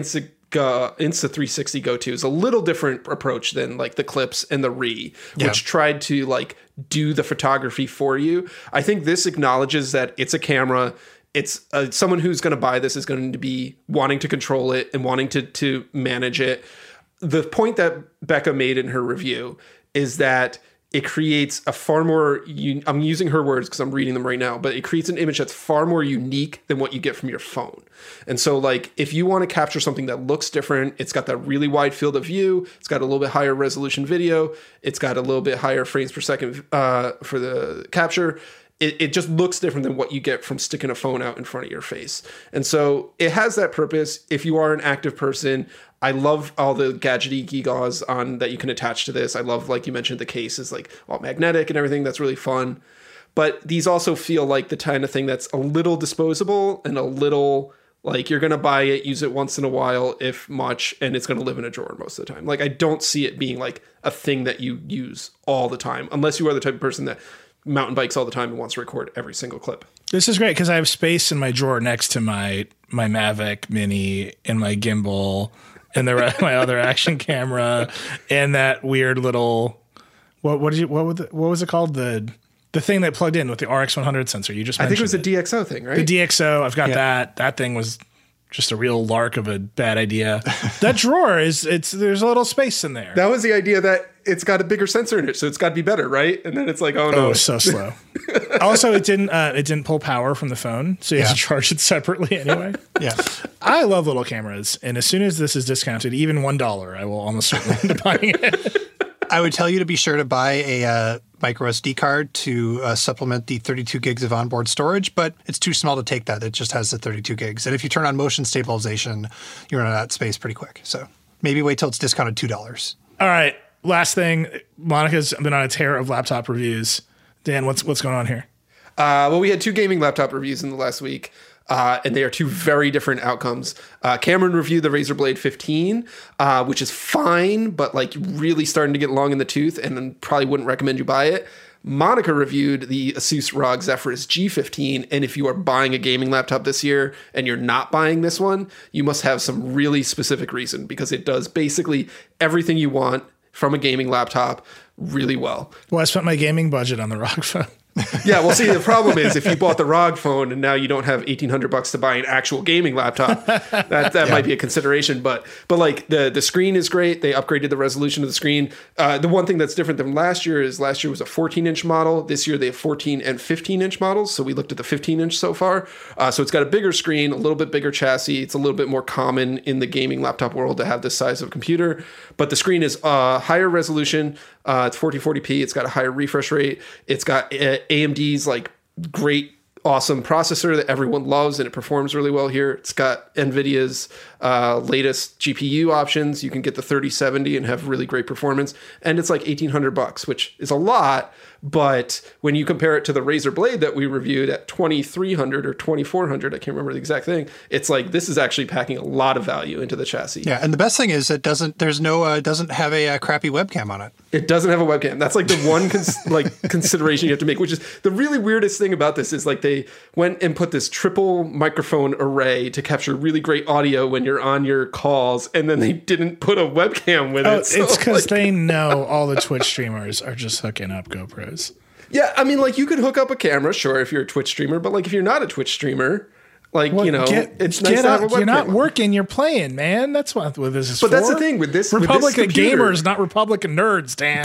uh, Insta three sixty Go two is a little different approach than like the Clips and the Re, Yeah. which tried to like do the photography for you. I think this acknowledges that it's a camera. It's uh, someone who's going to buy this is going to be wanting to control it and wanting to to manage it. The point that Becca made in her review is that it creates a far more, un- I'm using her words because I'm reading them right now, but it creates an image that's far more unique than what you get from your phone. And so like, if you want to capture something that looks different, it's got that really wide field of view, it's got a little bit higher resolution video, it's got a little bit higher frames per second uh, for the capture. It, it just looks different than what you get from sticking a phone out in front of your face. And so it has that purpose. If you are an active person, I love all the gadgety gewgaws on that you can attach to this. I love, like you mentioned, the case is like all magnetic and everything. That's really fun. But these also feel like the kind of thing that's a little disposable and a little like you're going to buy it, use it once in a while, if much, and it's going to live in a drawer most of the time. Like I don't see it being like a thing that you use all the time, unless you are the type of person that mountain bikes all the time and wants to record every single clip. This is great because I have space in my drawer next to my my Mavic Mini and my gimbal and the my other action camera and that weird little what what did you what was it, what was it called the the thing that plugged in with the R X one hundred sensor. You just I think it was it. a D X O thing, right? The D X O. I've got Yeah. that. That thing was just a real lark of a bad idea. That drawer is it's there's a little space in there. That was the idea that it's got a bigger sensor in it, so it's got to be better, right? And then it's like, oh no, Oh, so slow. Also, it didn't uh, it didn't pull power from the phone, so you have Yeah. to charge it separately anyway. Yeah. I love little cameras, and as soon as this is discounted, even one dollar, I will almost certainly end up buying it. I would tell you to be sure to buy a uh, micro S D card to uh, supplement the thirty-two gigs of onboard storage, but it's too small to take that. It just has the thirty-two gigs. And if you turn on motion stabilization, you're running out of space pretty quick. So maybe wait till it's discounted two dollars. All right, last thing. Monica's been on a tear of laptop reviews. Dan, what's what's going on here? Uh, well, we had two gaming laptop reviews in the last week, uh, and they are two very different outcomes. Uh, Cameron reviewed the Razer Blade fifteen, uh, which is fine, but like really starting to get long in the tooth, and then probably wouldn't recommend you buy it. Monica reviewed the Asus R O G Zephyrus G fifteen, and if you are buying a gaming laptop this year and you're not buying this one, you must have some really specific reason, because it does basically everything you want from a gaming laptop really well. Well, I spent my gaming budget on the R O G phone. Yeah, well, see, the problem is if you bought the R O G phone and now you don't have eighteen hundred bucks to buy an actual gaming laptop, that that yeah. might be a consideration. But but like the the screen is great. They upgraded the resolution of the screen. Uh, the one thing that's different than last year is last year was a fourteen inch model. This year they have fourteen and fifteen inch models. So we looked at the fifteen inch so far. Uh, so it's got a bigger screen, a little bit bigger chassis. It's a little bit more common in the gaming laptop world to have this size of a computer. But the screen is uh, higher resolution. Uh, it's fourteen forty p. It's got a higher refresh rate. It's got uh, A M D's like great, awesome processor that everyone loves, and it performs really well here. It's got NVIDIA's uh, latest G P U options. You can get the thirty seventy and have really great performance. And it's like eighteen hundred bucks, which is a lot. But when you compare it to the Razer Blade that we reviewed at twenty-three hundred or twenty-four hundred, I can't remember the exact thing. It's like this is actually packing a lot of value into the chassis. Yeah, and the best thing is it doesn't. There's no. Uh, doesn't have a, uh crappy webcam on it. It doesn't have a webcam. That's like the one cons- like consideration you have to make, which is the really weirdest thing about this is like they went and put this triple microphone array to capture really great audio when you're on your calls, and then they didn't put a webcam with Oh, it. So, it's because like, they know all the Twitch streamers are just hooking up GoPros. yeah, I mean, like you could hook up a camera, sure, if you're a Twitch streamer, but like if you're not a Twitch streamer, like Well, you know, get, it's get nice to have a up. webcam. You're not on. working. You're playing, man. That's what, what this is But for. that's the thing with this with this Republic of computer- gamers, not Republic of nerds, Dan.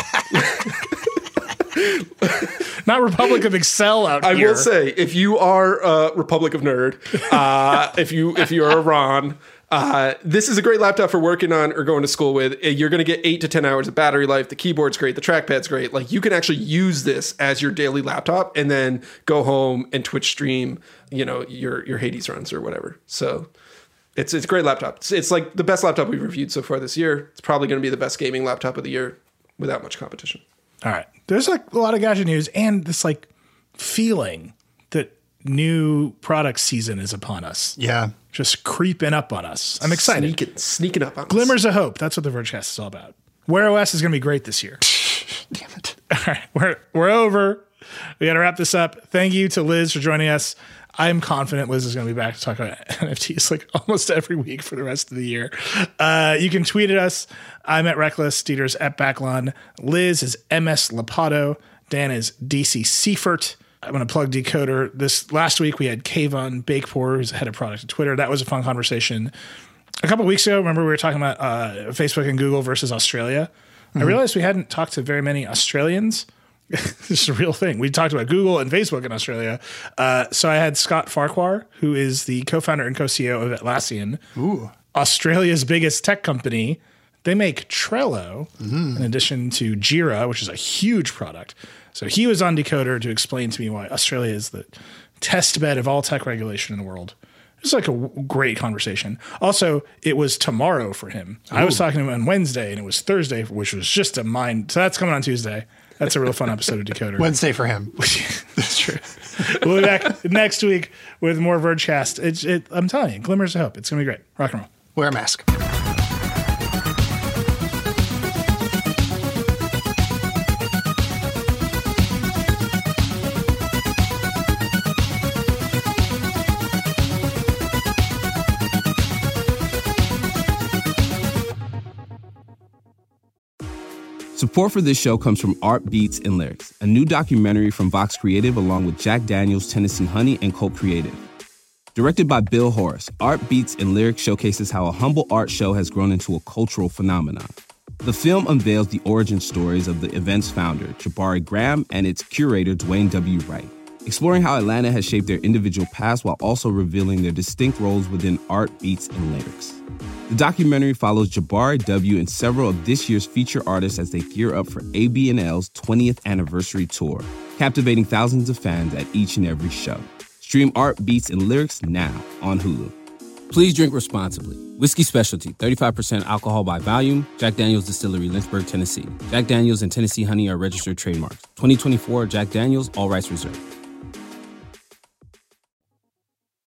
Not Republic of Excel out I here. will say, if you are a Republic of Nerd, uh, if you if you are a Ron, uh, this is a great laptop for working on or going to school with. You're going to get eight to ten hours of battery life. The keyboard's great. The trackpad's great. Like you can actually use this as your daily laptop and then go home and Twitch stream, you know, your your Hades runs or whatever. So it's it's a great laptop. It's, it's like the best laptop we've reviewed so far this year. It's probably going to be the best gaming laptop of the year without much competition. All right. There's like a lot of gadget news and this like feeling that new product season is upon us. Yeah. Just creeping up on us. I'm excited. Sneaking, sneaking up on us. Glimmers of hope. That's what the Vergecast is all about. Wear O S is going to be great this year. Damn it. All right. We're, we're over. We got to wrap this up. Thank you to Liz for joining us. I'm confident Liz is going to be back to talk about N F Ts like almost every week for the rest of the year. Uh, you can tweet at us. I'm at Reckless. Dieter's at Backlund. Liz is M S Lapato. Dan is D C Seifert. I'm going to plug Decoder. This last week we had Kayvon Bakepour, who's head of product at Twitter. That was a fun conversation. A couple of weeks ago, remember we were talking about uh, Facebook and Google versus Australia. Mm-hmm. I realized we hadn't talked to very many Australians. This is a real thing. We talked about Google and Facebook in Australia. Uh, so I had Scott Farquhar, who is the co-founder and co-C E O of Atlassian, Ooh. Australia's biggest tech company. They make Trello mm-hmm. in addition to Jira, which is a huge product. So he was on Decoder to explain to me why Australia is the test bed of all tech regulation in the world. It was like a w- great conversation. Also, it was tomorrow for him. Ooh. I was talking to him on Wednesday, and it was Thursday, which was just a mind. So that's coming on Tuesday. That's a real fun episode of Decoder. Wednesday for him. That's true. We'll be back next week with more Vergecast. It's, it, I'm telling you, glimmers of hope. It's going to be great. Rock and roll. Wear a mask. Support for this show comes from Art Beats and Lyrics, a new documentary from Vox Creative along with Jack Daniels, Tennessee Honey, and Colt Creative. Directed by Bill Horace, Art Beats and Lyrics showcases how a humble art show has grown into a cultural phenomenon. The film unveils the origin stories of the event's founder, Jabari Graham, and its curator, Dwayne W. Wright, exploring how Atlanta has shaped their individual paths while also revealing their distinct roles within Art Beats and Lyrics. The documentary follows Jabari W. and several of this year's feature artists as they gear up for A B N L's twentieth anniversary tour, captivating thousands of fans at each and every show. Stream Art Beats and Lyrics now on Hulu. Please drink responsibly. Whiskey Specialty, thirty-five percent alcohol by volume. Jack Daniel's Distillery, Lynchburg, Tennessee. Jack Daniel's and Tennessee Honey are registered trademarks. twenty twenty-four Jack Daniel's, all rights reserved.